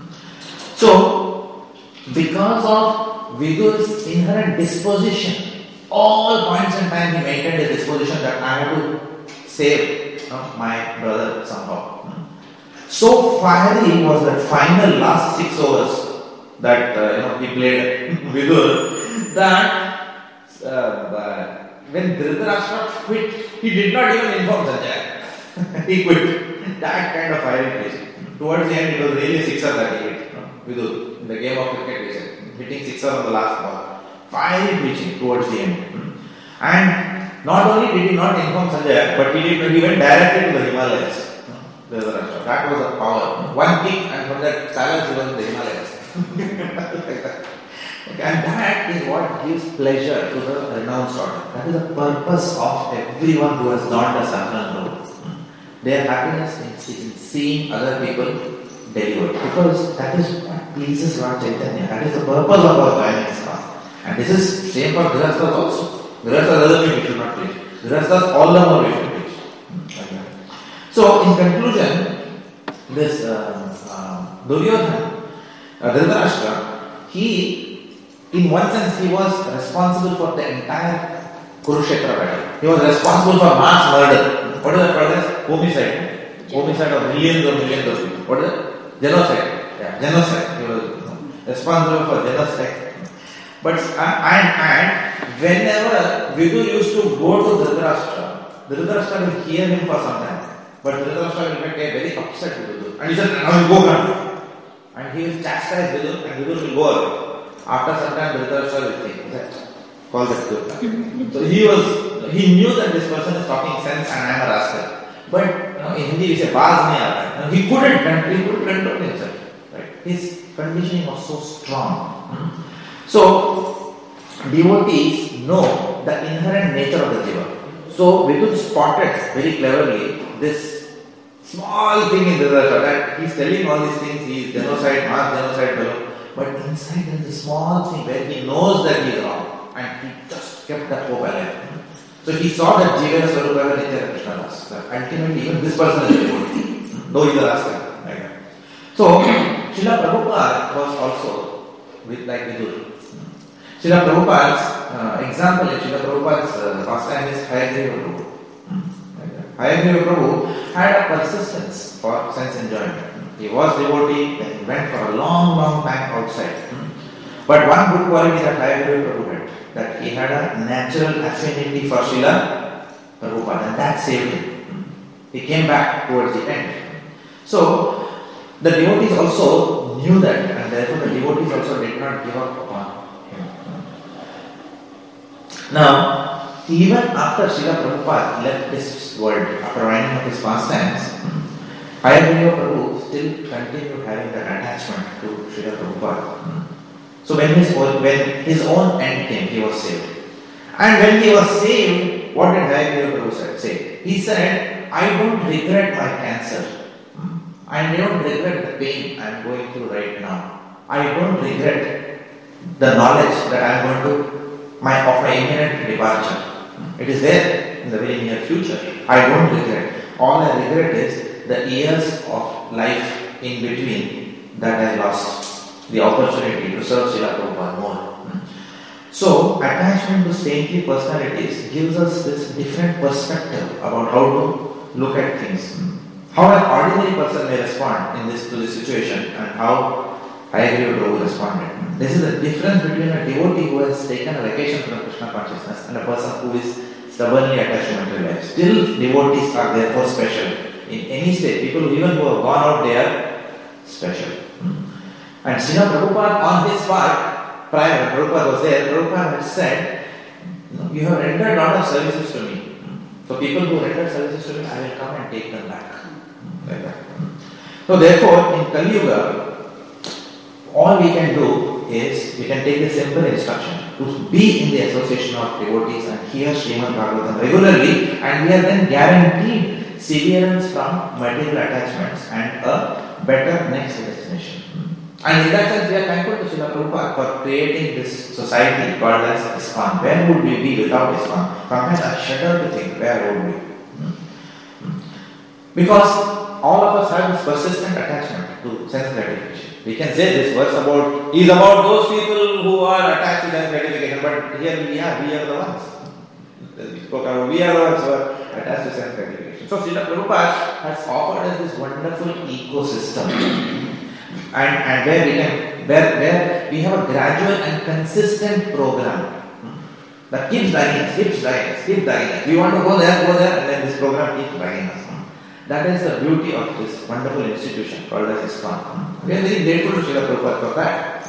So, because of Vidur's inherent disposition, all points in time he maintained his disposition that I have to save my brother somehow. So fiery was that final last 6 overs that he played Vidur that when Dhritarashtra quit, he did not even inform Sanjaya. He quit. That kind of fiery play. Towards the end, it was really sixer that he hit. Vidur in the game of cricket, we said, hitting sixer on the last ball. Fiery pitching towards the end. And not only did he not inform Sanjaya, but he went directly to the Himalayas. That was the power. One kick and from that silence he was in the Himalayas. Okay, and that is what gives pleasure to the renounced order. That is the purpose of everyone who has donned the saffron robe. Their happiness in seeing other people delivered. Because that is what pleases Lord Chaitanya. That is the purpose of our joining his path. And this is same for Grihasthas also. Grihasthas doesn't mean we should not preach. Grihasthas all the more we should preach. So, in conclusion, this Duryodhana, Dhritarashtra, he, in one sense, he was responsible for the entire Kurukshetra battle. He was responsible for mass murder. What is the process? Homicide. Homicide of millions of people. What is it? Genocide. Yeah, genocide. He was responsible for genocide. But and whenever Vidur used to go to Dhritarashtra, Dhritarashtra will hear him for some time. But Dhritarashtra will get very upset with Vidur. And he said, now you go now. And he will chastise Vidur and Vidur will go away. After some time, Dhritarashtra will think, call that good. So he knew that this person is talking sense and I am a rascal. But in Hindi we say, baaz nahi aata hai. He couldn't control himself. Right? His conditioning was so strong. So, devotees know the inherent nature of the jiva. So, Vidur spotted very cleverly this small thing in Dhritarashtra that he's telling all these things, he is genocide, mass genocide, but inside there is a small thing where he knows that he is wrong and he just kept that hope alive. So, he saw that Jiva Swarupa Nitya Krishna Das. That ultimately, even this person is a devotee, though he is a rascal. Like that. So, Srila Prabhupada was also like Vidur. Srila Prabhupada's example in Srila Prabhupada's pastime is Hayagriva Prabhu. Hayagriva Prabhu had a persistence for sense enjoyment. He was devotee, then he went for a long time outside. But one good quality that Hayagriva Prabhu had, that he had a natural affinity for Srila Prabhupada, and that saved him. He came back towards the end. So, the devotees also knew that, and therefore the devotees also did not give up upon him. Now, even after Srila Prabhupada left this world, after winding up his pastimes, Hayagriva Prabhu still continued having that attachment to Srila Prabhupada. So when his own end came, he was saved. And when he was saved, what did Hayagriva Prabhu say? He said, I don't regret my cancer. I don't regret the pain I am going through right now. I don't regret the knowledge that I am going to of my imminent departure. It is there in the very near future. I don't regret. All I regret is the years of life in between that I lost the opportunity to serve Srila Prabhupada more. So, attachment to saintly personalities gives us this different perspective about how to look at things. How an ordinary person may respond to this situation and how Hayagriva Prabhu responded. This is the difference between a devotee who has taken a vacation from Krishna consciousness and a person who is stubbornly attached to material life. Still, devotees are therefore special. In any state, people even who have gone out, they are special. And Srila Prabhupada on his part, prior when Prabhupada was there, Prabhupada had said, you have rendered a lot of services to me. So people who render services to me, I will come and take them back. Like that. So therefore, in Kali Yuga, all we can do is, we can take the simple instruction to be in the association of devotees and hear Srimad Bhagavatam regularly, and we are then guaranteed severance from material attachments and a better next destination. And in that sense, we are thankful to Srila Prabhupada for creating this society called as ISKCON. Where would we be without ISKCON? Sometimes I shudder to think, where would we? Because all of us have this persistent attachment to sense gratification. We can say this verse is about those people who are attached to sense gratification, but here we are the ones. We are the ones who are attached to sense gratification. So Srila Prabhupada has offered us this wonderful ecosystem. And where we have a gradual and consistent program that keeps guiding us. We want to go there, and then this program keeps guiding us. That is the beauty of this wonderful institution called as ISKCON. We are very grateful to Srila Prabhupada for that.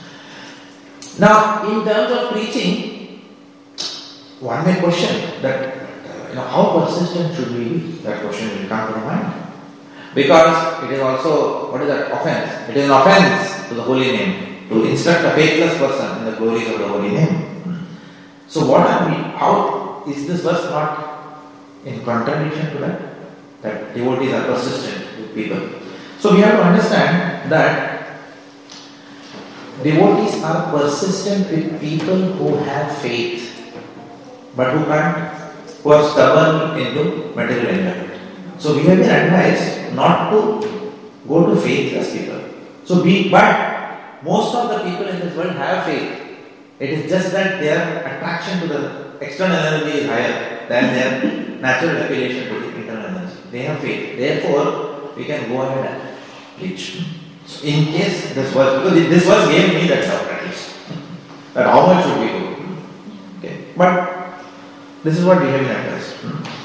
Now, in terms of preaching, one may question that how persistent should we be? That question will come to the mind. Because it is also, what is that? Offense. It is an offense to the holy name to instruct a faithless person in the glories of the holy name. So how is this verse not in contradiction to that? That devotees are persistent with people. So we have to understand that devotees are persistent with people who have faith, but who are stubborn into material enjoyment. So we have been advised not to go to faithless people. But most of the people in this world have faith. It is just that their attraction to the external energy is higher than their natural affiliation to the internal energy. They have faith. Therefore, we can go ahead and preach. So in case this verse, because this verse gave me that doubt at least. That how much should we do? Okay. But this is what we have been advised.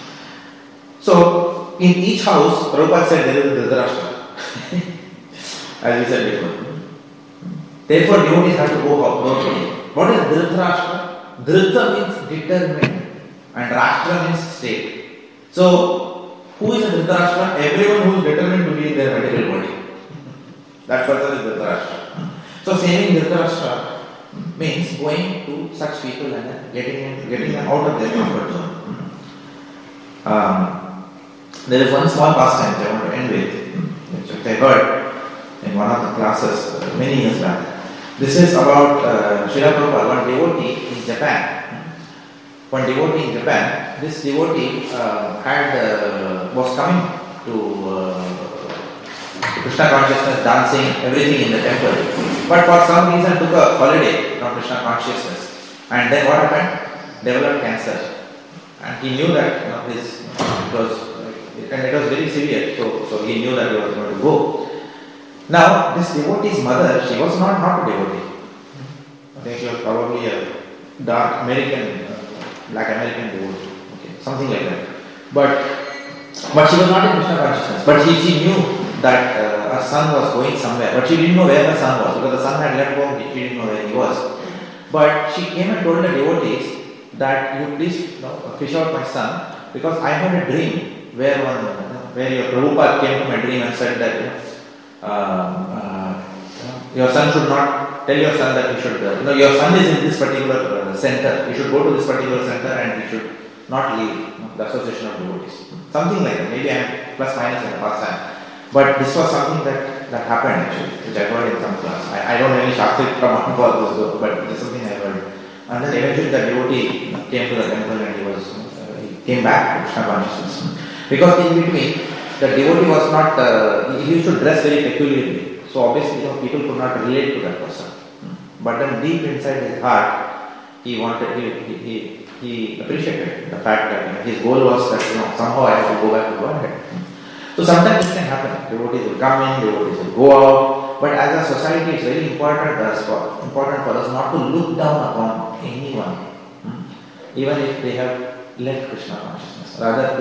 So, in each house, Prabhupada said there is a Dhritarashtra. As we said before. Therefore, devotees have to go out. What is Dhritarashtra? Dhrita means determined and Rashtra means state. So, who is a Dhritarashtra? Everyone who is determined to be in their material body. That person is Dhritarashtra. So, saving Dhritarashtra means going to such people and then getting them out of their comfort zone. There is one small pastime which I want to end with, which I heard in one of the classes many years back. This is about Srila Prabhupada, one devotee in Japan. This devotee was coming to Krishna consciousness, dancing, everything in the temple. But for some reason took a holiday from Krishna consciousness. And then what happened? Developed cancer. And he knew that it was very severe, so he knew that he was going to go. Now, this devotee's mother, she was not a devotee. I think she was probably a dark American, black American devotee, something like that. But she was not in Krishna consciousness. But she knew that her son was going somewhere, but she didn't know where her son was because the son had left home. She didn't know where he was. But she came and told the devotees that you please fish out my son because I had a dream where your Prabhupada came to my dream and said that your son should not tell your son that you should your son is in this particular center. You should go to this particular center and you should not leave the association of devotees. Something like that. Maybe I am plus minus in the past time. But this was something that happened actually, which I heard in some class. I don't know any Shastric Pramana for this, but this is something I heard. And then eventually the devotee came to the temple and he came back to Krishna consciousness. Because in between, the devotee was not, he used to dress very peculiarly. So obviously people could not relate to that person. But then deep inside his heart, he appreciated the fact that his goal was that somehow I have to go back to Godhead. So sometimes it can happen. Devotees will come in, devotees will go out. But as a society, it's very important for us not to look down upon anyone, even if they have left Krishna consciousness. Rather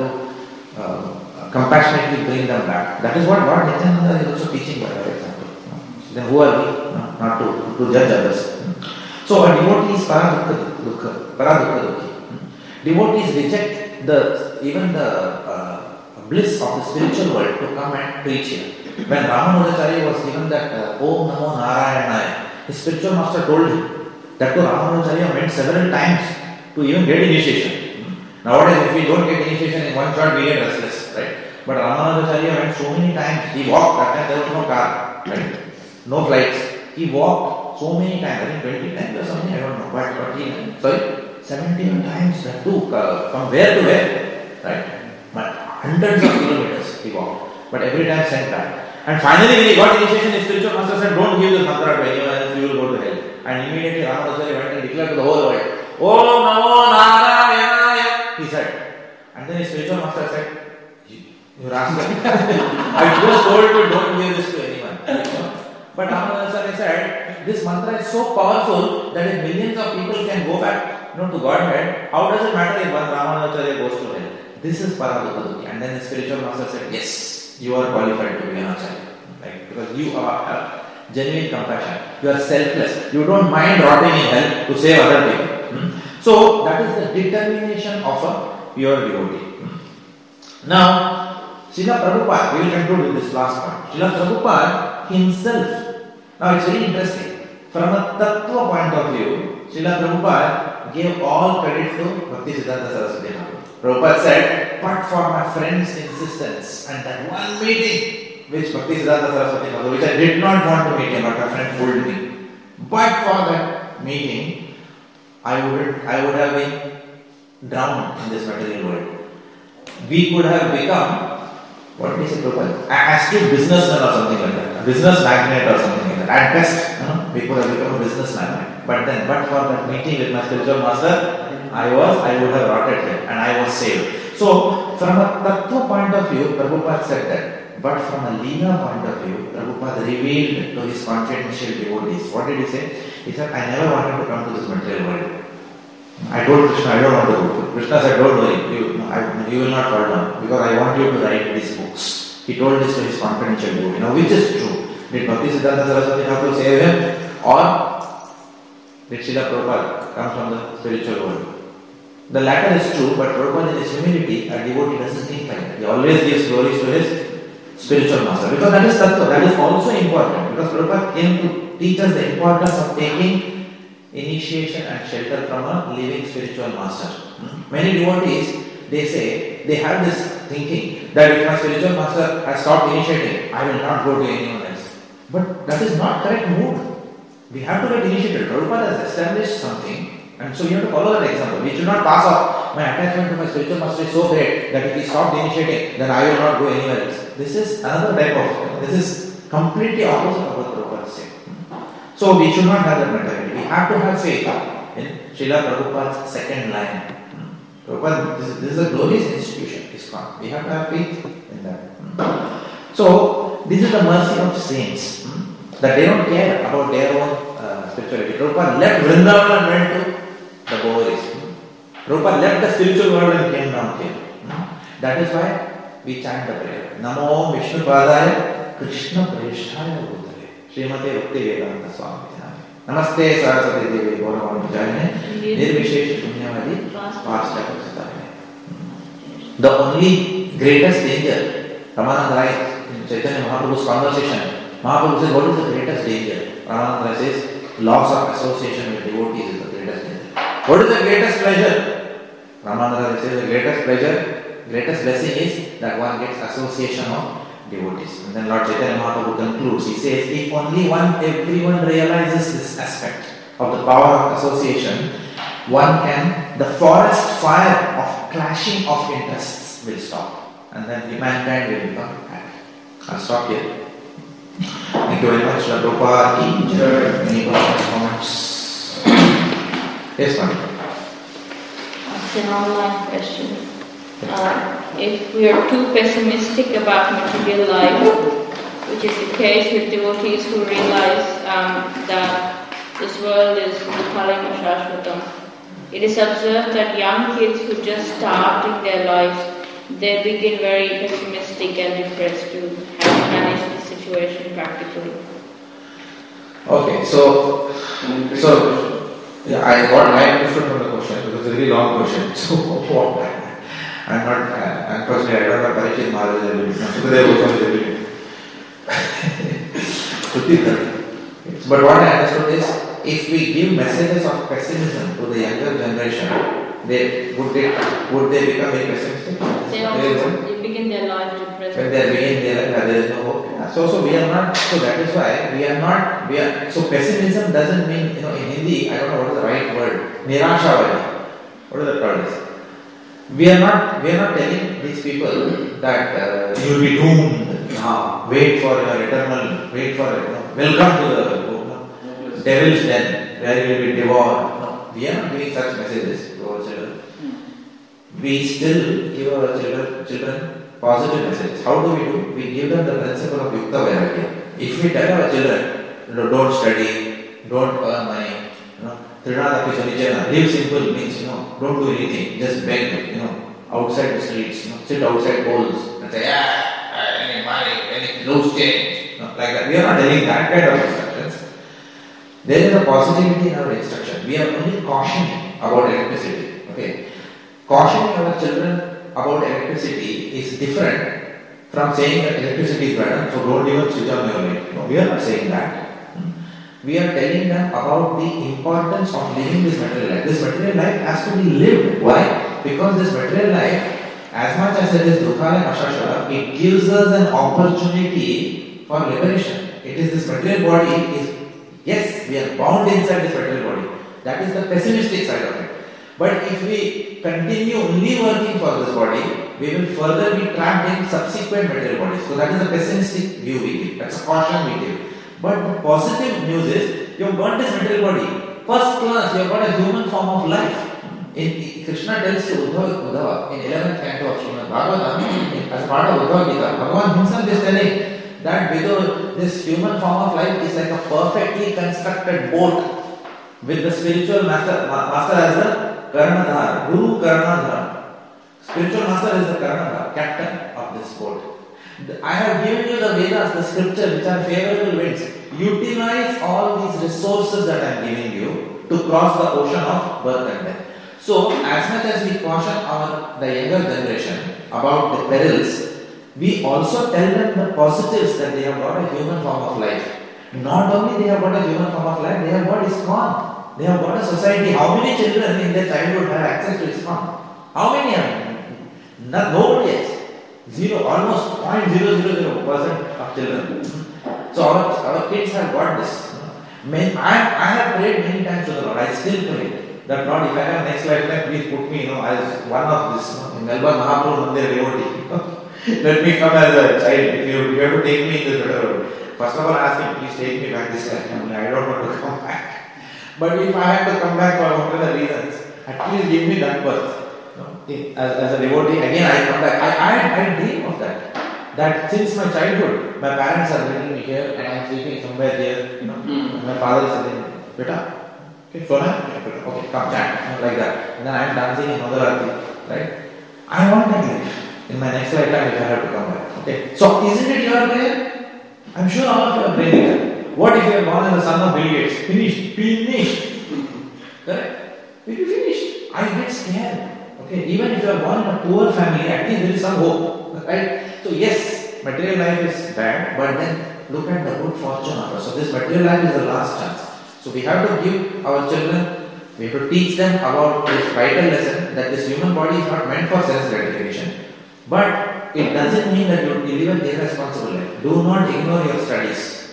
to compassionately bring them back. That is what Lord Nityananda is also teaching by that example. Then who are we not to judge others? So a devotee is paradukha. Devotees reject even the bliss of the spiritual world to come and preach here. When Ramanujacharya was given that Om Namo Narayanaya, his spiritual master told him that Ramanujacharya went several times to even get initiation. Nowadays, if we don't get initiation in one shot, we get restless, right? But Ramanujacharya went so many times. He walked. That time there was no car, right? No flights. He walked so many times. I think 20 times or something. I don't know. But 17 times that too. From where to where, right? But hundreds of kilometers he walked, but every time sent back. And finally, when he got initiation, his spiritual master said, "Don't give this mantra to anyone else, you will go to hell." And immediately Ramanujacharya went and declared to the whole world, "Om Namo Narayanaya," he said. And then his spiritual master said, "You rascal, I just told you don't give this to anyone." But Ramanujacharya said, "This mantra is so powerful that if millions of people can go back to Godhead, how does it matter if one Ramanujacharya goes to hell?" This is paradukha. And then the spiritual master said, "Yes, you are qualified to be an acharya. Because you have genuine compassion. You are selfless. You don't mind rotting in hell to save other people." So that is the determination of a pure devotee. Now, Srila Prabhupada, we will conclude with this last point. Srila Prabhupada himself, now it's very interesting. From a tattva point of view, Srila Prabhupada gave all credit to Bhaktisiddhanta Saraswati Thakur. Prabhupada said, "But for my friend's insistence and that one meeting which Bhaktisiddhanta Saraswati Thakur, which I did not want to meet him, but my friend pulled me. But for that meeting, I would have been drowned in this material world. We could have become What did he say, Prabhupada? Astute businessman or something like that. A business magnate or something like that. At best, we could have become a business magnate. But for that meeting with my spiritual master, I would have rotted here and I was saved. So, from a tattva point of view, Prabhupada said that. But from a Leela point of view, Prabhupada revealed to his confidential devotees. What did he say? He said, I never wanted to come to this material world. I told Krishna, I don't want to go. Krishna said, don't worry, you will not fall down because I want you to write these books. He told this to his confidential devotee. Now, which is true? Did Bhakti Siddhanta Saraswati have to save him? Or did Srila Prabhupada come from the spiritual world? The latter is true, but Prabhupada in his humility, a devotee doesn't think like that. He always gives glories to his spiritual master. Because that is tattva, that is also important. Because Prabhupada came to teach us the importance of taking initiation and shelter from a living spiritual master. Many devotees, they say, they have this thinking that if my spiritual master has stopped initiating, I will not go to anyone else. But that is not correct mood. We have to get initiated. Prabhupada has established something, and so you have to follow that example. We should not pass off. My attachment to my spiritual master is so great that if he stopped initiating, then I will not go anywhere else. This is another type of, this is completely opposite of what Prabhupada is saying. So we should not have that mentality. We have to have faith in Srila Prabhupada's second line. Prabhupada, this is a glorious institution, ISKCON. We have to have faith in that. So, this is the mercy of saints. That they don't care about their own spirituality. Prabhupada left Vrindavan and went to the Boharis. Prabhupada left the spiritual world and came down here. That is why we chant the prayer. Namo Vishnu Padaya Krishna Preshthaya Bhutale Srimate Bhakti Vedanta Swami. Namaste Saraswati Devi Gauravani Vijayane Nirvishesha Shunyavadi Pastapasatane. The only greatest danger, Ramananda Rai in Chaitanya Mahaprabhu's conversation, Mahaprabhu says, what is the greatest danger? Ramananda Rai says, loss of association with devotees is the greatest danger. What is the greatest pleasure? Ramananda Rai says, the greatest pleasure, greatest blessing is that one gets association of devotees. And then Lord Chaitanya Mahaprabhu concludes, he says, if only everyone realizes this aspect of the power of association, the forest fire of clashing of interests will stop. And then mankind will become happy. I'll stop here. Thank you very much, Prabhupada. Any questions, comments? Yes, ma'am. It's an online question. If we are too pessimistic about material life, which is the case with devotees who realize that this world is Dukhalayam Shashvatam, it is observed that young kids who just start in their lives, they begin very pessimistic and depressed to have to manage the situation practically. Okay, so yeah, I got my understood from the question because it's a very long question. So I'm not, unfortunately, I don't have Parikshit Maharaj's ability. Sukadeva Goswami's ability. But what I understood is, if we give messages of pessimism to the younger generation, would they become very pessimistic? They begin their life depressed. When they begin their life, there is no hope. So we are not. So that is why we are not. So pessimism doesn't mean, in Hindi, I don't know what is the right word. Nirashavadi. What is the word? We are not telling these people that you will be doomed now. Wait for your eternal. Welcome to the devil's den where you will be devoured. No, we are not giving such messages to our children. We still give our children positive messages. How do we do? We give them the principle of Yukta Vairagya. If we tell our children, don't study, don't earn money, Trinadapi Sarijana, live simple means, don't do anything, just beg, outside the streets, sit outside poles and say, I need money, I need loose change, like that. We are not telling that kind of instructions. There is a positivity in our instruction. We are only cautioning about electricity. Okay, cautioning our children about electricity is different from saying that electricity is better, so don't even switch on your light. No, we are not saying that. We are telling them about the importance of living this material life. This material life has to be lived. Why? Because this material life, as much as it is Dukhalayam Shashvatam, it gives us an opportunity for liberation. It is this material body yes, we are bound inside this material body. That is the pessimistic side of it. But if we continue only working for this body, we will further be trapped in subsequent material bodies. So that is a pessimistic view we give. That's a caution we give. But the positive news is you have got this material body. First class, you have got a human form of life. In Krishna tells to Uddhava in 11th canto of Srimad Bhagavatam, as part of Uddhava Gita, Bhagavan himself is telling that this human form of life is like a perfectly constructed boat with the spiritual master as the Karnadhar, Guru Karnadhar. Spiritual master is the Karnadhar, captain of this boat. I have given you the Vedas, the scripture, which are favorable winds. Utilize all these resources that I am giving you to cross the ocean of birth and death. So, as much as we caution the younger generation about the perils, we also tell them the positives that they have got a human form of life. Not only they have got a human form of life, they have got ISKCON. They have got a society. How many children in their childhood have access to ISKCON? How many have? Nobody has. Zero, almost 0.000% of children. So our kids have got this. I have prayed many times to the Lord. I still pray that Lord, if I have next lifetime, please put me, as one of this in Melbourne Mahaprabhu Mandir devotee. Let me come as a child. If you have to take me in this better world. First of all, ask him, please take me back this lifetime. I don't want to come back. But if I have to come back for whatever reasons, at least give me that birth. As a devotee, again I come back. I dream of that. That since my childhood, my parents are bringing me here and I am sleeping somewhere here. My father is saying, Beta, okay, Sona, okay, come chant, like that. And then I am dancing in Madhurati, right? I want that life in my next lifetime if I have to come back. Okay, so isn't it your prayer? I'm sure all of you are praying that. What if you are born as the son of Bill Gates? Finished. Correct? It will be finished. I get scared. Okay, even if you are born in a poor family, at least there is some hope. Right? So yes, material life is bad, but then look at the good fortune of us. So this material life is the last chance. So we have to give our children, we have to teach them about this vital lesson that this human body is not meant for sense gratification. But it doesn't mean that you live an irresponsible life. Do not ignore your studies.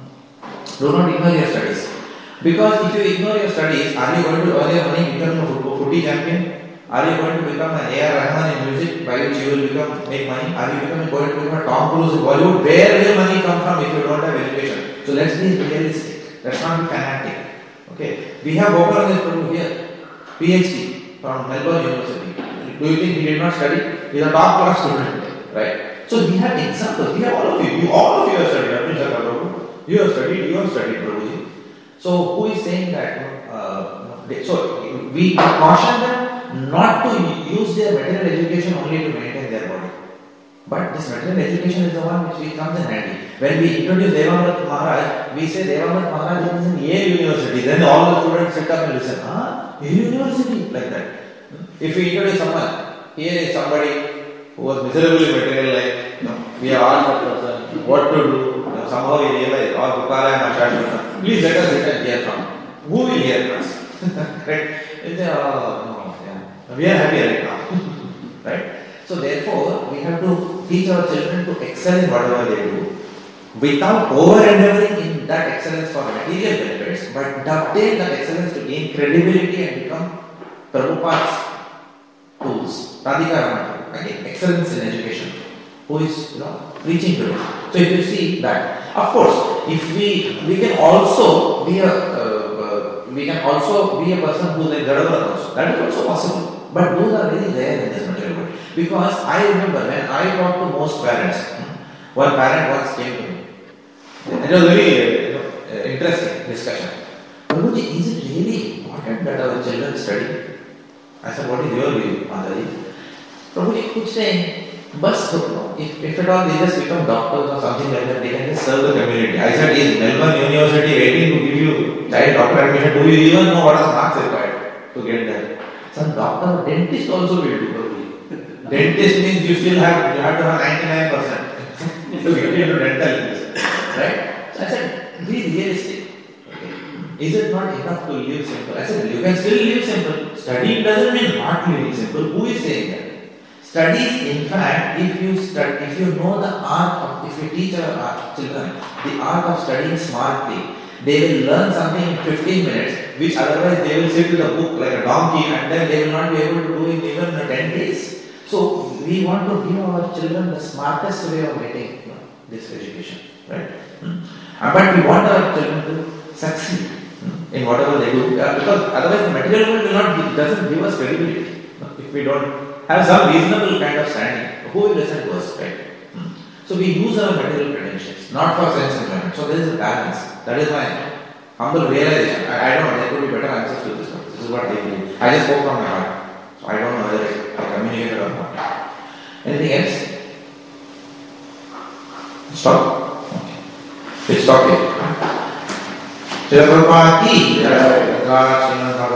Do not ignore your studies. Because if you ignore your studies, are you going to earn your money become a footy champion? Are you going to become an A.R. Rahman in music by which you will make money? Are you going to become a Tom Cruise in Bollywood? Where will money come from if you don't have education? So let's be realistic. Let's not be fanatic. Okay. We have Gopal Prabhu here, PhD from Melbourne University. Do you think he did not study? He is a top class student, right? So we have examples. We have all of you. All of you have studied. You have studied, Prabhuji. So who is saying that? So we caution them not to use their material education only to maintain their body. But this material education is the one which comes in handy. When we introduce Devamrit Maharaj, we say Devamrit Maharaj is in Yale University. Then all the students sit up and listen. Yale University, like that. If we introduce someone, here is somebody who was miserably material, like, we are all such person, what to do, somehow we realize, all Bukala and Ashashvata. Please let us sit and hear from. Who will hear us? Right? We are happy right now. Right? So therefore, we have to teach our children to excel in whatever they do, without over-endeavoring in that excellence for material benefits, but dovetail that excellence to gain credibility and become Prabhupada's tools. Radhika Raman, again, excellence in education, who is preaching to it. So if you see that, of course, if we can also be a person who is like Gadavara also. That is also possible. But those are very rare in this material world. Because I remember when I talked to most parents, one parent once came to me. It was a very interesting discussion. Prabhuji, is it really important that our children study? I said, what is your view, Madhaji? Prabhuji keeps saying, if at all they just become doctors or something like that, they can just serve the community. I said, is Melbourne University waiting to give you child doctor admission? Do you even know what are the marks required to get there? Some doctor, dentist also will do, Prabhuji. Dentist means you still have to have 99% to get into dental, right? So I said, be realistic. Okay. Is it not enough to live simple? I said, you can still live simple. Studying doesn't mean not living simple. Who is saying that? Studies, in fact, if you know the art of, if you teach our children the art of studying smartly, They will learn something in 15 minutes, which otherwise they will sit with a book like a donkey, and then they will not be able to do in even 10 days. So we want to give our children the smartest way of getting this education, right? But we want our children to succeed in whatever they do, because otherwise the material world will not doesn't give us credibility. If we don't have some reasonable kind of standing, who will listen to us, right? So we use our material credentials, not for sense enjoyment. So there is a balance. That is my humble realization. I don't know, there could be better answers to this one. This is what I believe. I just spoke from my heart. So I don't know whether I communicated or not. Anything else? Stop? Okay. Let's stop here. Srila Prabhupada ki, Srila